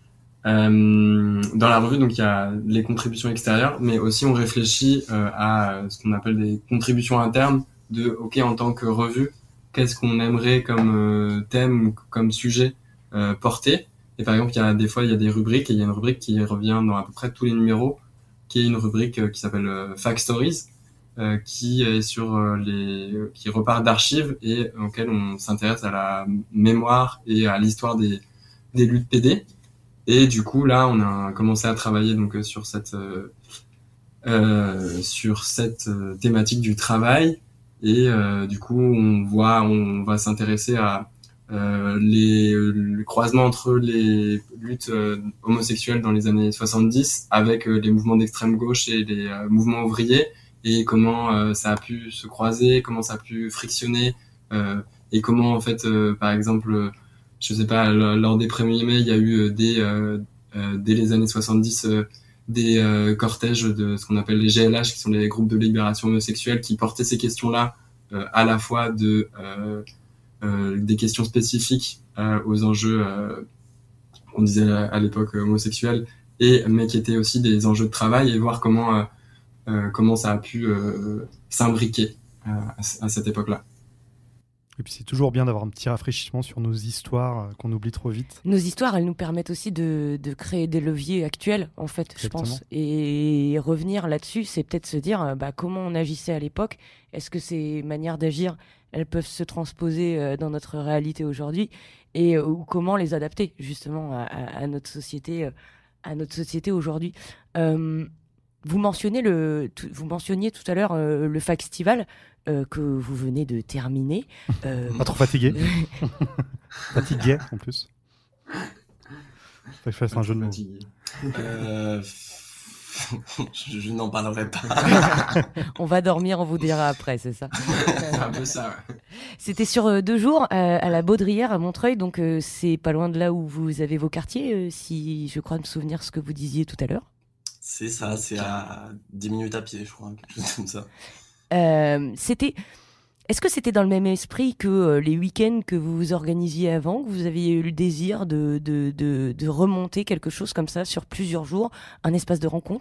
Euh, dans la revue, donc il y a les contributions extérieures, mais aussi on réfléchit euh, à ce qu'on appelle des contributions internes. De ok, en tant que revue, qu'est-ce qu'on aimerait comme euh, thème ou comme sujet euh, porter. Et par exemple, il y a des fois il y a des rubriques et il y a une rubrique qui revient dans à peu près tous les numéros, qui est une rubrique euh, qui s'appelle euh, Fact Stories, euh, qui est sur euh, les qui repart d'archives et auquel on s'intéresse à la mémoire et à l'histoire des des luttes P D. Et du coup là, on a commencé à travailler donc sur cette euh, euh, sur cette euh, thématique du travail. Et euh, du coup, on voit, on va s'intéresser à euh, les le croisement entre les luttes euh, homosexuelles dans les années soixante-dix avec euh, les mouvements d'extrême gauche et les euh, mouvements ouvriers, et comment euh, ça a pu se croiser, comment ça a pu frictionner, euh, et comment en fait, euh, par exemple, je sais pas, lors des premiers mai, il y a eu euh, des euh, euh, dès les années soixante-dix euh, des euh, cortèges de ce qu'on appelle les G L H, qui sont les groupes de libération homosexuelle, qui portaient ces questions-là euh, à la fois de euh, euh, des questions spécifiques euh, aux enjeux, euh, on disait à l'époque homosexuels, et mais qui étaient aussi des enjeux de travail, et voir comment euh, euh, comment ça a pu euh, s'imbriquer euh, à, à cette époque-là. Et puis c'est toujours bien d'avoir un petit rafraîchissement sur nos histoires euh, qu'on oublie trop vite. Nos histoires, elles nous permettent aussi de, de créer des leviers actuels, en fait, Exactement. je pense. Et revenir là-dessus, c'est peut-être se dire bah, comment on agissait à l'époque. Est-ce que ces manières d'agir, elles peuvent se transposer euh, dans notre réalité aujourd'hui, et euh, ou comment les adapter justement à, à, à notre société, euh, à notre société aujourd'hui. Euh, vous mentionnez le, tout, vous mentionniez tout à l'heure euh, le Factival. Euh, que vous venez de terminer. Euh... Pas trop fatigué. Fatigué en plus. Faut que je fasse un jeu de mots. Euh... je, je n'en parlerai pas. On va dormir, on vous dira après, c'est ça. C'est un peu ça, ouais. C'était sur euh, deux jours euh, à la Baudrière à Montreuil, donc euh, c'est pas loin de là où vous avez vos quartiers, euh, si je crois me souvenir ce que vous disiez tout à l'heure. C'est ça, c'est à dix minutes à pied, je crois, quelque chose comme ça. Euh, c'était... Est-ce que c'était dans le même esprit que euh, les week-ends que vous vous organisiez avant, que vous aviez eu le désir de, de, de, de remonter quelque chose comme ça sur plusieurs jours, un espace de rencontre ?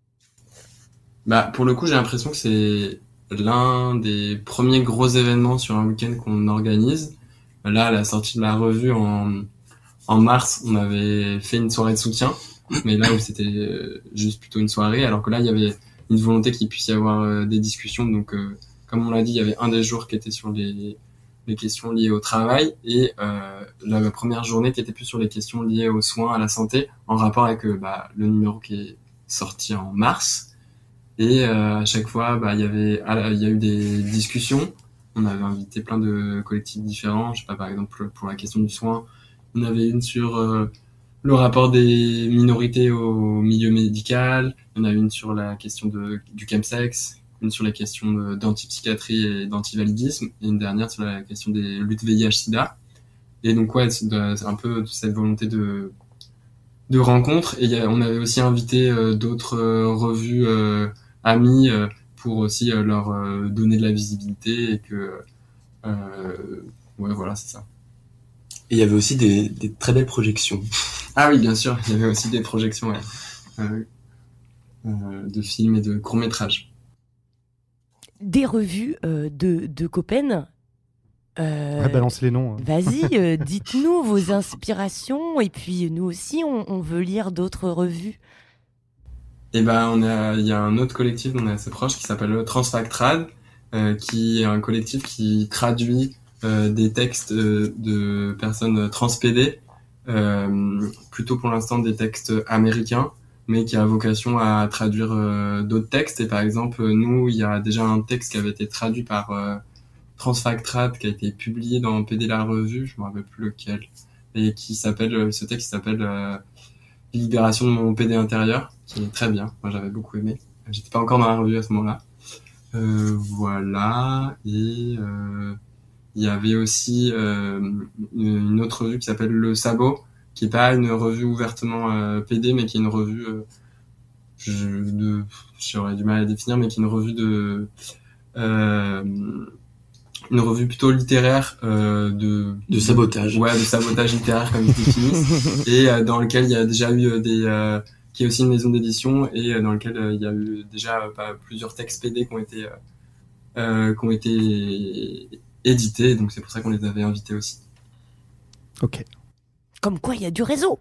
Bah, pour le coup, j'ai l'impression que c'est l'un des premiers gros événements sur un week-end qu'on organise. Là, à la sortie de la revue en, en mars, on avait fait une soirée de soutien, mais là où c'était juste plutôt une soirée, alors que là, il y avait une volonté qu'il puisse y avoir euh, des discussions. Donc, euh, comme on l'a dit, il y avait un des jours qui était sur les, les questions liées au travail, et euh, la, la première journée qui était plus sur les questions liées aux soins, à la santé, en rapport avec euh, bah, le numéro qui est sorti en mars. Et euh, à chaque fois, bah, il y avait, il y a eu des discussions. On avait invité plein de collectifs différents. Je sais pas, par exemple, pour la question du soin, on avait une sur euh, le rapport des minorités au milieu médical. Il y en a une sur la question de, du chemsex, une sur les questions de, d'antipsychiatrie et d'antivalidisme, et une dernière sur la question des luttes V I H sida. Et donc, ouais, c'est, de, c'est un peu cette volonté de, de rencontre. Et y a, on avait aussi invité euh, d'autres euh, revues euh, amies euh, pour aussi euh, leur euh, donner de la visibilité, et que, euh, ouais, voilà, c'est ça. Et il y avait aussi des, des très belles projections. Ah oui, bien sûr, il y avait aussi des projections, ouais. Euh, euh, de films et de courts-métrages. Des revues euh, de, de copains. Euh, ouais, balancez les noms. Hein. Vas-y, euh, dites-nous vos inspirations, et puis nous aussi, on, on veut lire d'autres revues. Et ben, on a, il y a un autre collectif dont on est assez proche qui s'appelle Transfactrad, euh, qui est un collectif qui traduit euh, des textes euh, de personnes transpédées, euh, plutôt pour l'instant des textes américains, mais qui a vocation à traduire euh, d'autres textes. Et par exemple, nous, il y a déjà un texte qui avait été traduit par euh, Transfactrad, qui a été publié dans P D la revue, je me rappelle plus lequel, et qui s'appelle, ce texte s'appelle euh, Libération de mon P D intérieur, qui est très bien. Moi, j'avais beaucoup aimé. J'étais pas encore dans la revue à ce moment-là. Euh, voilà. Et euh, il y avait aussi euh, une autre revue qui s'appelle Le Sabot, qui est pas une revue ouvertement euh, P D, mais qui est une revue euh, je, de, j'aurais du mal à définir, mais qui est une revue de euh, une revue plutôt littéraire euh, de de sabotage. Ouais, de sabotage littéraire comme ils définissent, et euh, dans lequel il y a déjà eu euh, des euh, qui est aussi une maison d'édition et euh, dans lequel euh, il y a eu déjà euh, pas, plusieurs textes P D qui ont été euh, euh, qui ont été édités, donc c'est pour ça qu'on les avait invités aussi. Ok. Comme quoi, il y a du réseau.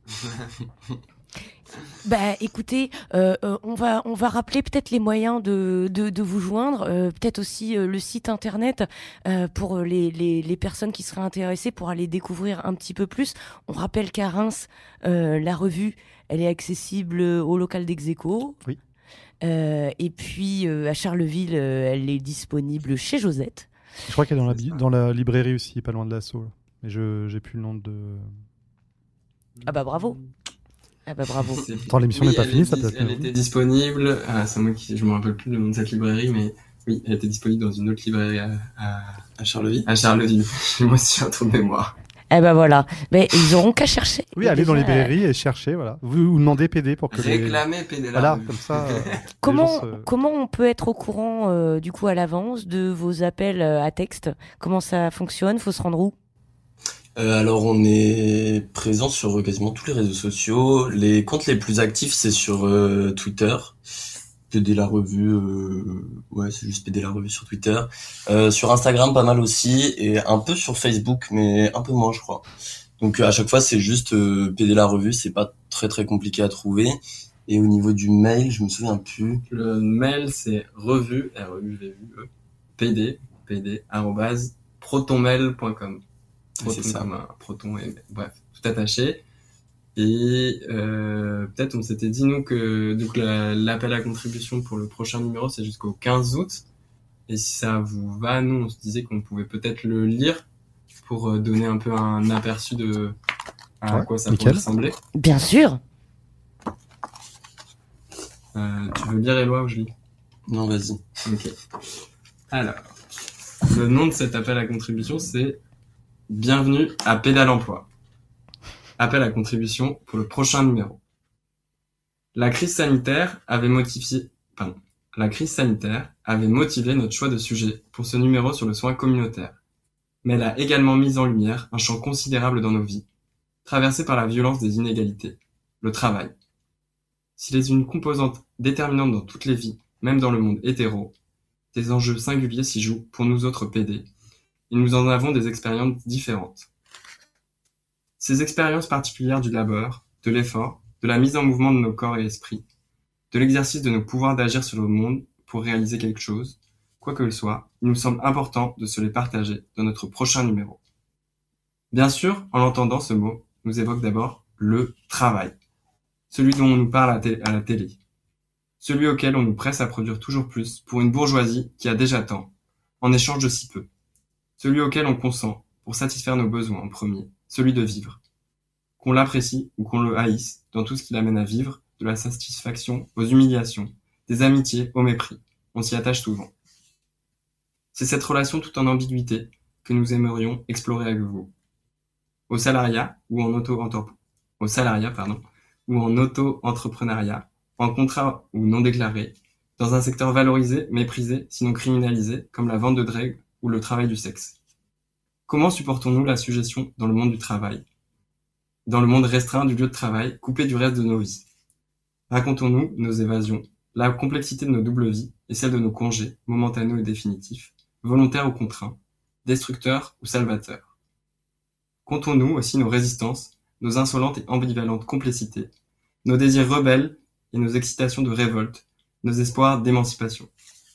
Bah, écoutez, euh, euh, on va on va rappeler peut-être les moyens de de, de vous joindre, euh, peut-être aussi euh, le site internet euh, pour les, les les personnes qui seraient intéressées pour aller découvrir un petit peu plus. On rappelle qu'à Reims, euh, la revue, elle est accessible au local d'Execo. Oui. Euh, et puis euh, à Charleville, euh, elle est disponible chez Josette. Je crois qu'elle est dans la bi- dans la librairie aussi, pas loin de l'assaut. là. Mais je j'ai plus le nom de. Ah bah bravo. Ah bah bravo. Attends, l'émission Oui, n'est pas elle finie, est ça dis- peut être. Elle était disponible. Ah, c'est moi qui je me rappelle plus le nom de cette librairie, mais oui, elle était disponible dans une autre librairie à à, À Charleville. à Charleville. Moi aussi, j'ai un trou de mémoire. Eh ben voilà. Mais ils auront qu'à chercher. Oui, Et allez dans les déjà, librairies et cherchez, voilà. Vous, vous demandez P D pour que les. Réclamer P D la Voilà, revue. comme ça. euh, les Comment, gens se- comment on peut être au courant euh, du coup à l'avance de vos appels euh, à texte? Comment ça fonctionne? Faut se rendre où? Euh, alors on est présent sur quasiment tous les réseaux sociaux. Les comptes les plus actifs c'est sur euh, Twitter. P D la revue, euh, ouais c'est juste P D la revue sur Twitter. Euh, sur Instagram pas mal aussi et un peu sur Facebook mais un peu moins je crois. Donc à chaque fois c'est juste euh, P D la revue, c'est pas très très compliqué à trouver. Et au niveau du mail je me souviens plus. Le mail, c'est revue, R E U V U E, P D, P D, arrobase, protonmail point com. Ouais, c'est Proton ça. comme un proton, et, bref, tout attaché. Et euh, peut-être on s'était dit, nous, que donc la- l'appel à contribution pour le prochain numéro, c'est jusqu'au quinze août. Et si ça vous va, nous, on se disait qu'on pouvait peut-être le lire pour euh, donner un peu un aperçu de à Ouais, quoi ça nickel. pourrait ressembler. Bien sûr. Euh, tu veux lire, Éloi, ou je lis? Non vas-y. Ok. Alors, le nom de cet appel à contribution, c'est Bienvenue à Pédale Emploi. Appel à contribution pour le prochain numéro. La crise sanitaire avait motivé, pardon, la crise sanitaire avait motivé notre choix de sujet pour ce numéro sur le soin communautaire. Mais elle a également mis en lumière un champ considérable dans nos vies, traversé par la violence des inégalités, le travail. S'il est une composante déterminante dans toutes les vies, même dans le monde hétéro, des enjeux singuliers s'y jouent pour nous autres P D, et nous en avons des expériences différentes. Ces expériences particulières du labeur, de l'effort, de la mise en mouvement de nos corps et esprits, de l'exercice de nos pouvoirs d'agir sur le monde pour réaliser quelque chose, quoi que le soit, il nous semble important de se les partager dans notre prochain numéro. Bien sûr, en l'entendant, ce mot nous évoque d'abord le travail, celui dont on nous parle à, té- à la télé, celui auquel on nous presse à produire toujours plus pour une bourgeoisie qui a déjà tant, en échange de si peu, celui auquel on consent pour satisfaire nos besoins en premier, celui de vivre. Qu'on l'apprécie ou qu'on le haïsse dans tout ce qui l'amène à vivre, de la satisfaction aux humiliations, des amitiés au mépris, on s'y attache souvent. C'est cette relation tout en ambiguïté que nous aimerions explorer avec vous. Au salariat ou en auto au salariat pardon, ou en auto-entrepreneuriat, en contrat ou non déclaré, dans un secteur valorisé, méprisé, sinon criminalisé, comme la vente de drogue ou le travail du sexe. Comment supportons-nous la suggestion dans le monde du travail, dans le monde restreint du lieu de travail, coupé du reste de nos vies? Racontons-nous nos évasions, la complexité de nos doubles vies et celle de nos congés, momentanés ou définitifs, volontaires ou contraints, destructeurs ou salvateurs. Contons-nous aussi nos résistances, nos insolentes et ambivalentes complicités, nos désirs rebelles et nos excitations de révolte, nos espoirs d'émancipation.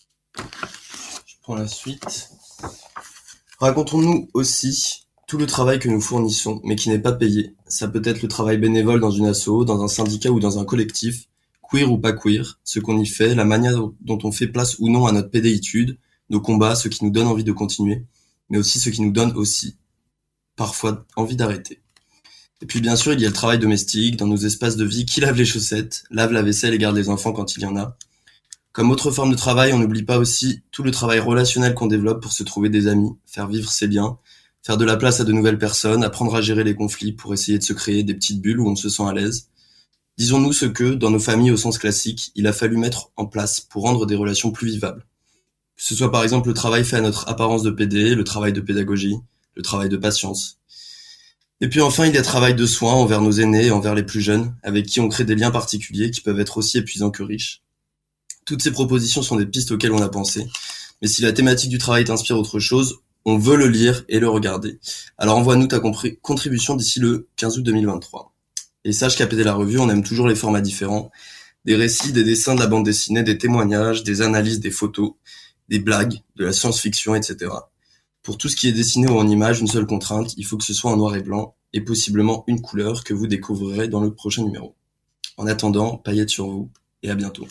Je prends la suite. Racontons-nous aussi tout le travail que nous fournissons, mais qui n'est pas payé. Ça peut être le travail bénévole dans une asso, dans un syndicat ou dans un collectif, queer ou pas queer, ce qu'on y fait, la manière dont on fait place ou non à notre pédéitude, nos combats, ce qui nous donne envie de continuer, mais aussi ce qui nous donne aussi, parfois, envie d'arrêter. Et puis bien sûr, il y a le travail domestique, dans nos espaces de vie, qui lave les chaussettes, lave la vaisselle et garde les enfants quand il y en a. Comme autre forme de travail, on n'oublie pas aussi tout le travail relationnel qu'on développe pour se trouver des amis, faire vivre ses liens, faire de la place à de nouvelles personnes, apprendre à gérer les conflits pour essayer de se créer des petites bulles où on se sent à l'aise. Disons-nous ce que, dans nos familles au sens classique, il a fallu mettre en place pour rendre des relations plus vivables. Que ce soit par exemple le travail fait à notre apparence de P D, le travail de pédagogie, le travail de patience. Et puis enfin, il y a le travail de soin envers nos aînés et envers les plus jeunes, avec qui on crée des liens particuliers qui peuvent être aussi épuisants que riches. Toutes ces propositions sont des pistes auxquelles on a pensé, mais si la thématique du travail t'inspire autre chose, on veut le lire et le regarder. Alors envoie-nous ta compri- contribution d'ici le quinze août deux mille vingt-trois. Et sache qu'à P D la revue, on aime toujours les formats différents, des récits, des dessins, de la bande dessinée, des témoignages, des analyses, des photos, des blagues, de la science-fiction, et cetera. Pour tout ce qui est dessiné ou en image, une seule contrainte, il faut que ce soit en noir et blanc, et possiblement une couleur que vous découvrirez dans le prochain numéro. En attendant, paillettes sur vous, et à bientôt.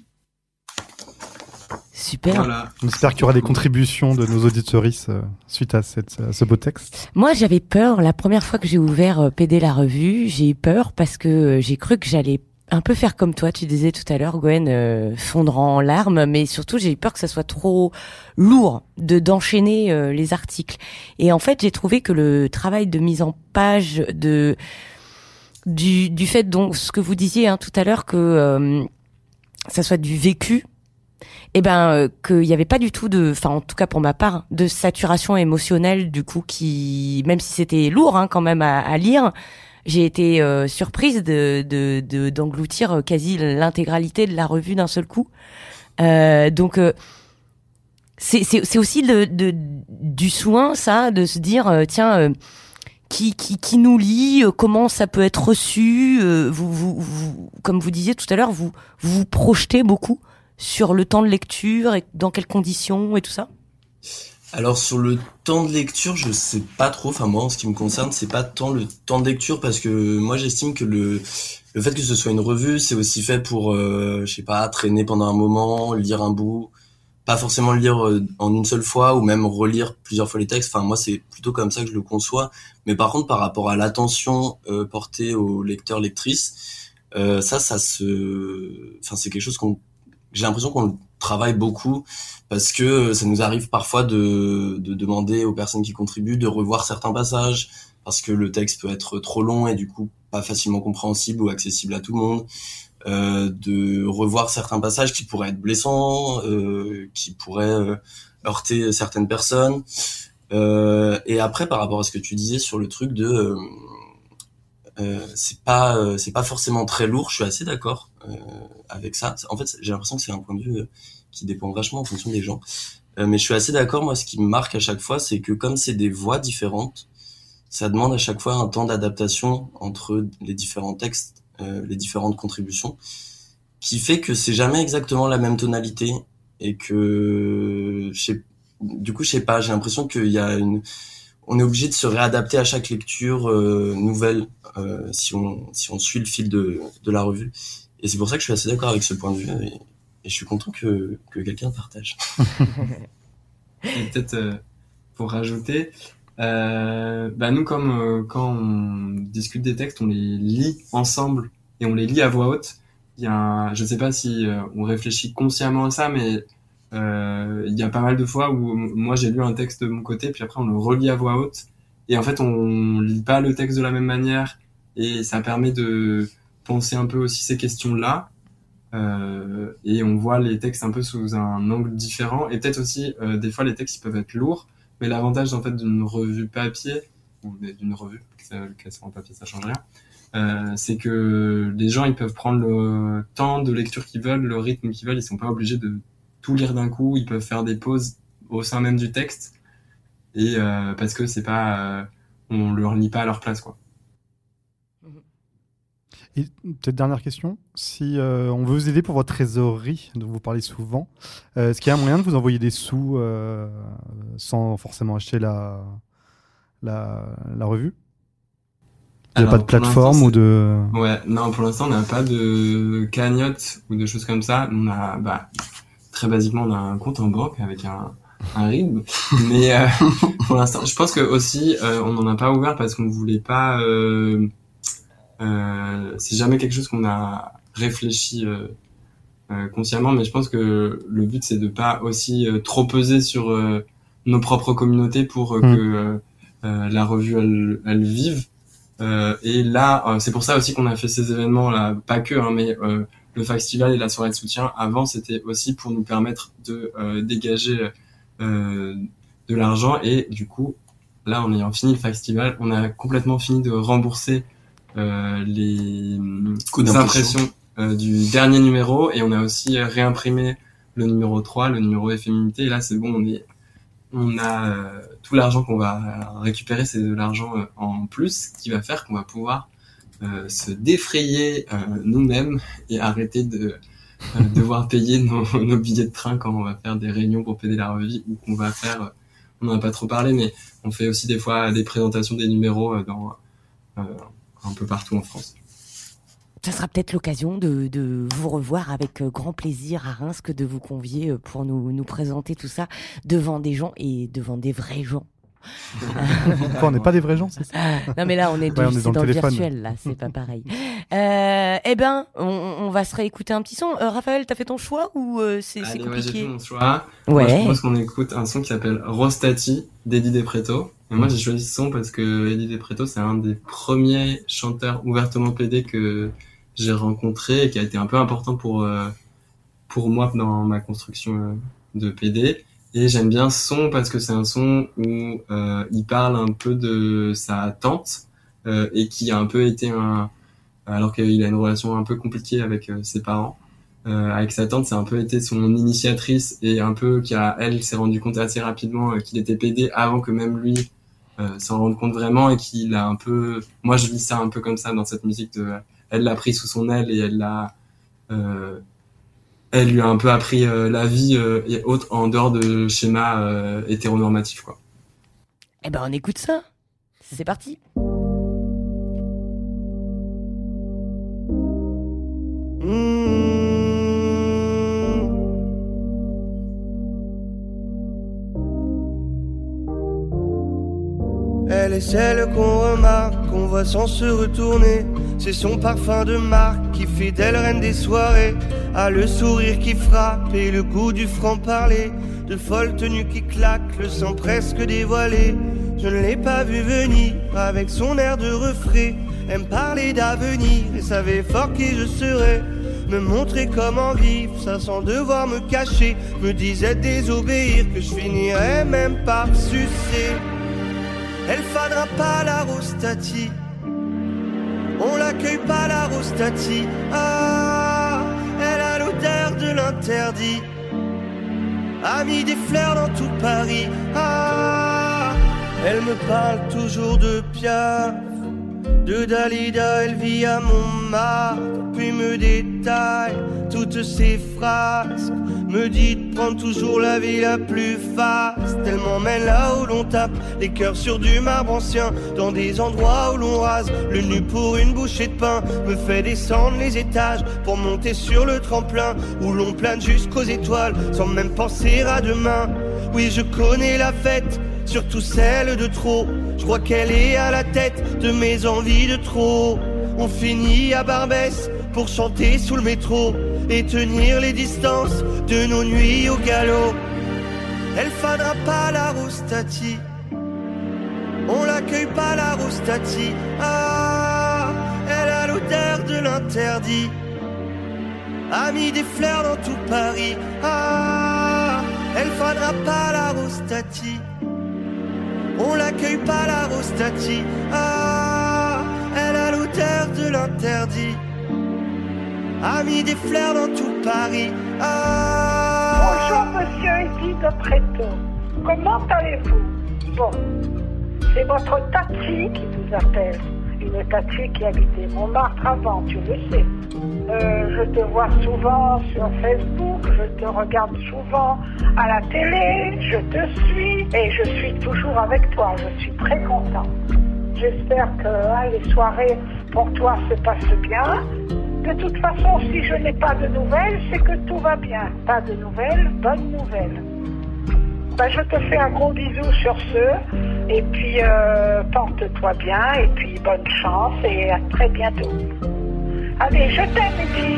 Super. Voilà. On espère qu'il y aura des contributions de nos auditeuristes euh, suite à, cette, à ce beau texte. Moi, j'avais peur la première fois que j'ai ouvert euh, P D la revue. J'ai eu peur parce que euh, j'ai cru que j'allais un peu faire comme toi. Tu disais tout à l'heure, Gwen, euh, fondre en larmes, mais surtout j'ai eu peur que ça soit trop lourd de d'enchaîner euh, les articles. Et en fait, j'ai trouvé que le travail de mise en page de du du fait donc ce que vous disiez hein, tout à l'heure que euh, ça soit du vécu. Eh ben euh, qu'il y avait pas du tout de, enfin en tout cas pour ma part, de saturation émotionnelle du coup qui, même si c'était lourd hein, quand même à, à lire, j'ai été euh, surprise de, de, de d'engloutir quasi l'intégralité de la revue d'un seul coup. Euh, donc euh, c'est c'est c'est aussi de, de du soin ça, de se dire euh, tiens euh, qui qui qui nous lit, euh, comment ça peut être reçu, euh, vous, vous vous comme vous disiez tout à l'heure, vous vous, vous projetez beaucoup sur le temps de lecture et dans quelles conditions et tout ça? Alors sur le temps de lecture, je sais pas trop. Enfin moi, en ce qui me concerne, c'est pas tant le temps de lecture parce que moi j'estime que le le fait que ce soit une revue, c'est aussi fait pour euh, je sais pas traîner pendant un moment, lire un bout, pas forcément le lire euh, en une seule fois ou même relire plusieurs fois les textes. Enfin moi c'est plutôt comme ça que je le conçois. Mais par contre par rapport à l'attention euh, portée aux lecteurs lectrices, euh, ça ça se, enfin c'est quelque chose qu'on j'ai l'impression qu'on le travaille beaucoup parce que ça nous arrive parfois de, de demander aux personnes qui contribuent de revoir certains passages parce que le texte peut être trop long et du coup pas facilement compréhensible ou accessible à tout le monde, euh, de revoir certains passages qui pourraient être blessants, euh, qui pourraient euh, heurter certaines personnes. Euh, et après, par rapport à ce que tu disais sur le truc de euh, Euh, c'est pas euh, c'est pas forcément très lourd, je suis assez d'accord euh, avec ça. En fait, j'ai l'impression que c'est un point de vue euh, qui dépend vachement en fonction des gens. Euh, mais je suis assez d'accord, moi ce qui me marque à chaque fois, c'est que comme c'est des voix différentes, ça demande à chaque fois un temps d'adaptation entre les différents textes, euh, les différentes contributions, qui fait que c'est jamais exactement la même tonalité et que je sais, du coup je sais pas, j'ai l'impression qu'il y a une on est obligé de se réadapter à chaque lecture euh, nouvelle euh, si on si on suit le fil de de la revue. Et c'est pour ça que je suis assez d'accord avec ce point de vue et, et je suis content que que quelqu'un partage. Et peut-être euh, pour rajouter, euh, bah nous comme euh, quand on discute des textes, on les lit ensemble et on les lit à voix haute. Il y a un, je sais pas si euh, on réfléchit consciemment à ça, mais Euh, il y a pas mal de fois où moi j'ai lu un texte de mon côté puis après on le relit à voix haute et en fait on lit pas le texte de la même manière et ça permet de penser un peu aussi ces questions-là euh, et on voit les textes un peu sous un angle différent et peut-être aussi euh, des fois les textes ils peuvent être lourds mais l'avantage en fait d'une revue papier ou d'une revue qu'elle soit en papier ça change rien euh, c'est que les gens ils peuvent prendre le temps de lecture qu'ils veulent, le rythme qu'ils veulent, ils sont pas obligés de tout lire d'un coup, ils peuvent faire des pauses au sein même du texte et euh, parce que c'est pas euh, on le relit pas à leur place quoi. Et peut-être dernière question, si euh, on veut vous aider pour votre trésorerie dont vous parlez souvent, euh, est-ce qu'il y a un moyen de vous envoyer des sous euh, sans forcément acheter la la, la revue? Il n'y a pas de plateforme ou de... Ouais, non, pour l'instant, on n'a pas de cagnotte ou de choses comme ça. On a, bah, très basiquement, on a un compte en banque avec un, un R I B. Mais euh, pour l'instant, je pense que aussi, euh, on n'en a pas ouvert parce qu'on voulait pas... Euh, euh, c'est jamais quelque chose qu'on a réfléchi euh, euh, consciemment, mais je pense que le but, c'est de pas aussi euh, trop peser sur euh, nos propres communautés pour euh, mmh. que euh, euh, la revue, elle, elle vive. Euh, et là, euh, c'est pour ça aussi qu'on a fait ces événements là, pas que, hein, mais euh, le festival et la soirée de soutien, avant, c'était aussi pour nous permettre de euh, dégager euh, de l'argent. Et du coup, là, en ayant fini le festival, on a complètement fini de rembourser euh, les, les impressions euh, du dernier numéro. Et on a aussi réimprimé le numéro trois, le numéro des fémininités. Et là, c'est bon, on est, on a euh, tout l'argent qu'on va récupérer, c'est de l'argent euh, en plus, qui va faire qu'on va pouvoir euh, se défrayer euh, nous-mêmes et arrêter de euh, devoir payer nos, nos billets de train quand on va faire des réunions pour P D la revue ou qu'on va faire, euh, on n'en a pas trop parlé, mais on fait aussi des fois des présentations des numéros euh, dans euh, un peu partout en France. Ça sera peut-être l'occasion de, de vous revoir avec grand plaisir à Reims, que de vous convier pour nous, nous présenter tout ça devant des gens et devant des vrais gens. Quoi, on n'est pas des vrais gens, c'est ça? Non, mais là, on est, de, ouais, on est c'est dans, dans le, le téléphone. virtuel, là, c'est pas pareil. Euh, eh ben, on, on va se réécouter un petit son. Euh, Raphaël, t'as fait ton choix ou euh, c'est, Allez, c'est ouais, compliqué? j'ai fait mon choix. Ouais. Moi, je propose qu'on écoute un son qui s'appelle Rostati d'Eddie De Pretto. Et moi, j'ai choisi ce son parce que Eddie De Pretto, c'est un des premiers chanteurs ouvertement P D que j'ai rencontré et qui a été un peu important pour euh, pour moi dans ma construction euh, de P D. Et j'aime bien ce son parce que c'est un son où euh, il parle un peu de sa tante euh, et qui a un peu été un, alors qu'il a une relation un peu compliquée avec euh, ses parents, euh, avec sa tante, c'est un peu été son initiatrice et un peu qui a, elle s'est rendu compte assez rapidement euh, qu'il était P D avant que même lui euh, s'en rende compte vraiment, et qu'il a un peu, moi je vis ça un peu comme ça dans cette musique de, elle l'a pris sous son aile et elle l'a, euh, elle lui a un peu appris euh, la vie euh, et autres en dehors de schémas euh, hétéronormatifs, quoi. Eh ben, on écoute ça. C'est parti. Elle est celle qu'on remarque, qu'on voit sans se retourner. C'est son parfum de marque qui fait d'elle reine des soirées. A le sourire qui frappe et le goût du franc-parler. De folles tenues qui claquent, le sang presque dévoilé. Je ne l'ai pas vu venir avec son air de refrain. Aime parler d'avenir et savait fort qui je serais. Me montrer comment vivre, ça sans devoir me cacher. Me disait désobéir que je finirais même par sucer. Elle fadera pas la Rostati, on l'accueille pas la Rostati. Ah, elle a l'odeur de l'interdit, a mis des fleurs dans tout Paris. Ah, elle me parle toujours de Piaf, de Dalida, elle vit à Montmartre. Puis me détaille toutes ses phrases, me dit de prendre toujours la vie la plus faste. Elle m'emmène là où l'on tape les cœurs sur du marbre ancien, dans des endroits où l'on rase le nu pour une bouchée de pain. Me fait descendre les étages pour monter sur le tremplin, où l'on plane jusqu'aux étoiles sans même penser à demain. Oui, je connais la fête, surtout celle de trop. Je crois qu'elle est à la tête de mes envies de trop. On finit à Barbès pour chanter sous le métro et tenir les distances de nos nuits au galop. Elle fadera pas la Rostati, on l'accueille pas la Rostati. Ah, elle a l'odeur de l'interdit, a mis des fleurs dans tout Paris. Ah, elle fadera pas la Rostati, on l'accueille pas la Rostati. Ah, elle a l'odeur de l'interdit, a mis des fleurs dans tout Paris. Ah. Bonjour monsieur Eddie De Pretto, comment allez-vous? Bon, c'est votre Tati qui vous appelle. Une Tati qui habitait Montmartre avant, tu le sais. Euh, je te vois souvent sur Facebook, je te regarde souvent à la télé, je te suis et je suis toujours avec toi, je suis très contente. J'espère que hein, les soirées pour toi se passent bien. De toute façon, si je n'ai pas de nouvelles, c'est que tout va bien. Pas de nouvelles, bonne nouvelle. Ben, je te fais un gros bisou sur ce, et puis euh, porte-toi bien, et puis bonne chance, et à très bientôt. Allez, je t'aime, Eddie.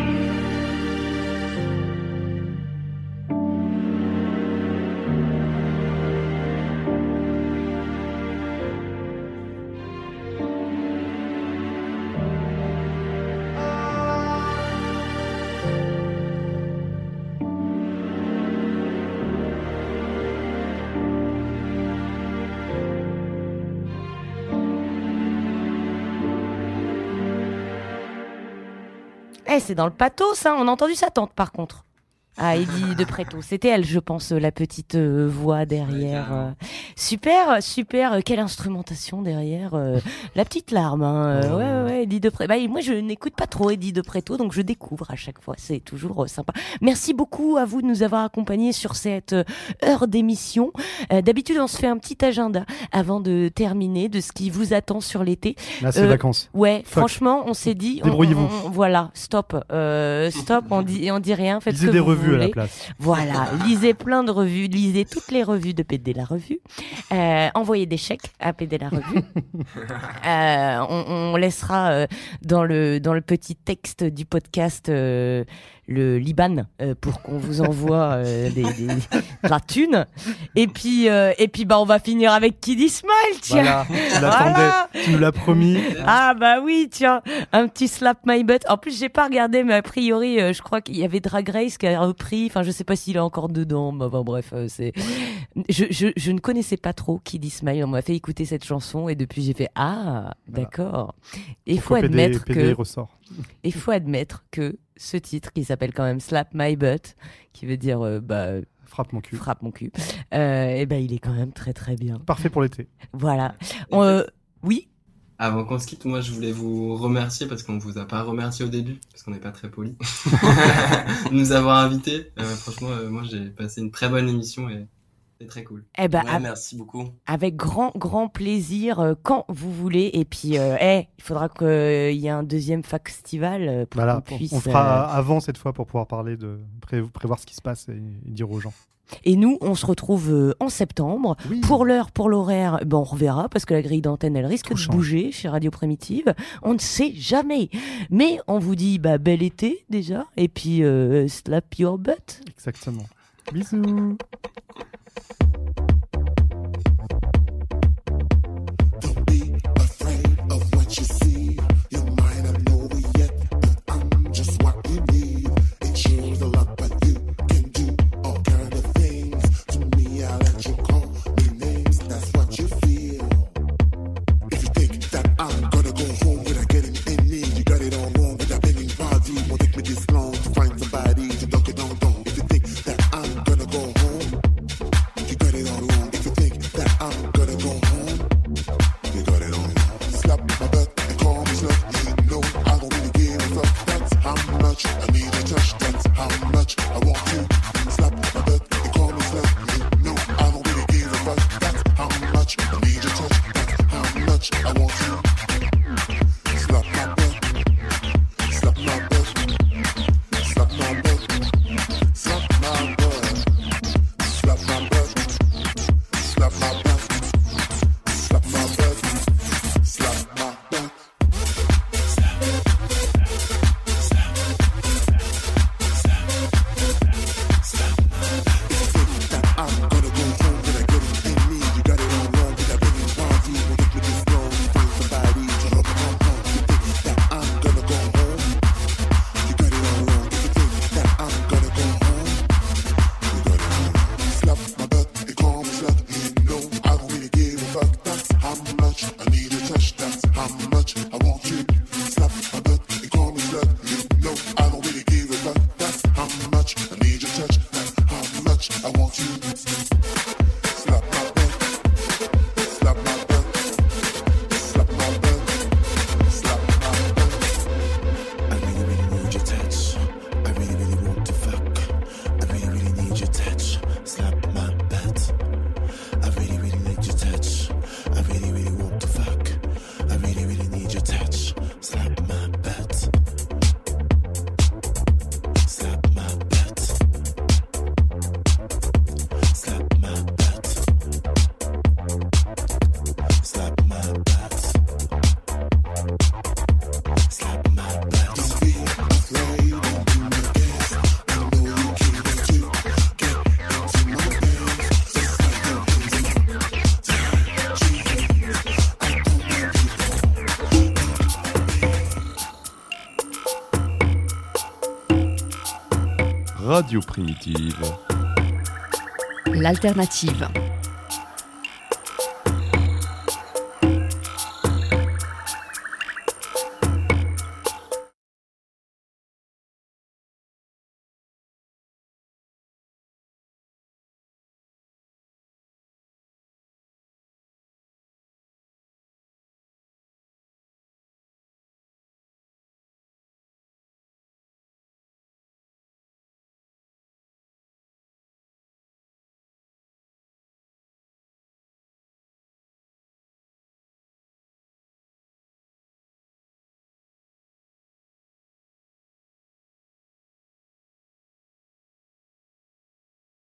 Eh, c'est dans le pathos, ça. On a entendu sa tante, par contre. Ah, Eddie de Préto. C'était elle, je pense, la petite euh, voix derrière. Euh. Super, super. Quelle instrumentation derrière. Euh, la petite larme. Hein. Euh, ouais, ouais, ouais, Eddie de Préto. Bah, moi, je n'écoute pas trop Eddie de Préto, donc je découvre à chaque fois. C'est toujours euh, sympa. Merci beaucoup à vous de nous avoir accompagnés sur cette euh, heure d'émission. Euh, d'habitude, on se fait un petit agenda avant de terminer de ce qui vous attend sur l'été. Là, c'est euh, vacances. Ouais, Fuck. franchement, on s'est dit. Débrouillez-vous. On, on, voilà, stop. Euh, stop, on dit, on dit rien. Faites Lisez ce que des vous revues voulez. à la place. Voilà, lisez plein de revues, lisez toutes les revues de P D la Revue, euh, envoyez des chèques à P D la Revue. euh, on, on laissera euh, dans, le, dans le petit texte du podcast euh, le Liban euh, pour qu'on vous envoie euh, des, des, la thune. Et puis, euh, et puis bah, on va finir avec Kid Ismail, tiens. Voilà, tu l'attendais, Voilà. tu nous l'as promis. Ah bah oui, tiens, un petit slap my butt. En plus, j'ai pas regardé, mais a priori, euh, je crois qu'il y avait Drag Race qui a repris. Enfin, je sais pas s'il est encore dedans. Mais enfin, bref, euh, c'est. Je, je, je ne connaissais pas trop Kid Ismail. On m'a fait écouter cette chanson et depuis j'ai fait ah, d'accord. Et il faut Pourquoi P D admettre P D que. ressort. Il faut admettre que ce titre qui s'appelle quand même Slap My Butt, qui veut dire euh, bah. Frappe mon cul. Frappe mon cul. Euh, et ben, il est quand même très très bien. Parfait pour l'été. Voilà. On, euh, oui. Avant qu'on se quitte, moi je voulais vous remercier parce qu'on vous a pas remercié au début, parce qu'on n'est pas très poli, de nous avoir invités. Euh, franchement, euh, moi j'ai passé une très bonne émission et c'est très cool. Eh ben, Ouais, av- merci beaucoup. Avec grand, grand plaisir, euh, quand vous voulez. Et puis, euh, eh, il faudra qu'il y ait un deuxième festival euh, pour Voilà, qu'on puisse... on le fera euh, avant cette fois pour pouvoir parler de pré- prévoir ce qui se passe et, et dire aux gens. Et nous, on se retrouve euh, en septembre. Oui. Pour l'heure, pour l'horaire, ben, on reverra parce que la grille d'antenne, elle risque Tout de change. bouger chez Radio Primitive. On ne sait jamais. Mais on vous dit bah, bel été déjà. Et puis, euh, slap your butt. Exactement. Bisous. Radio Primitive. L'alternative.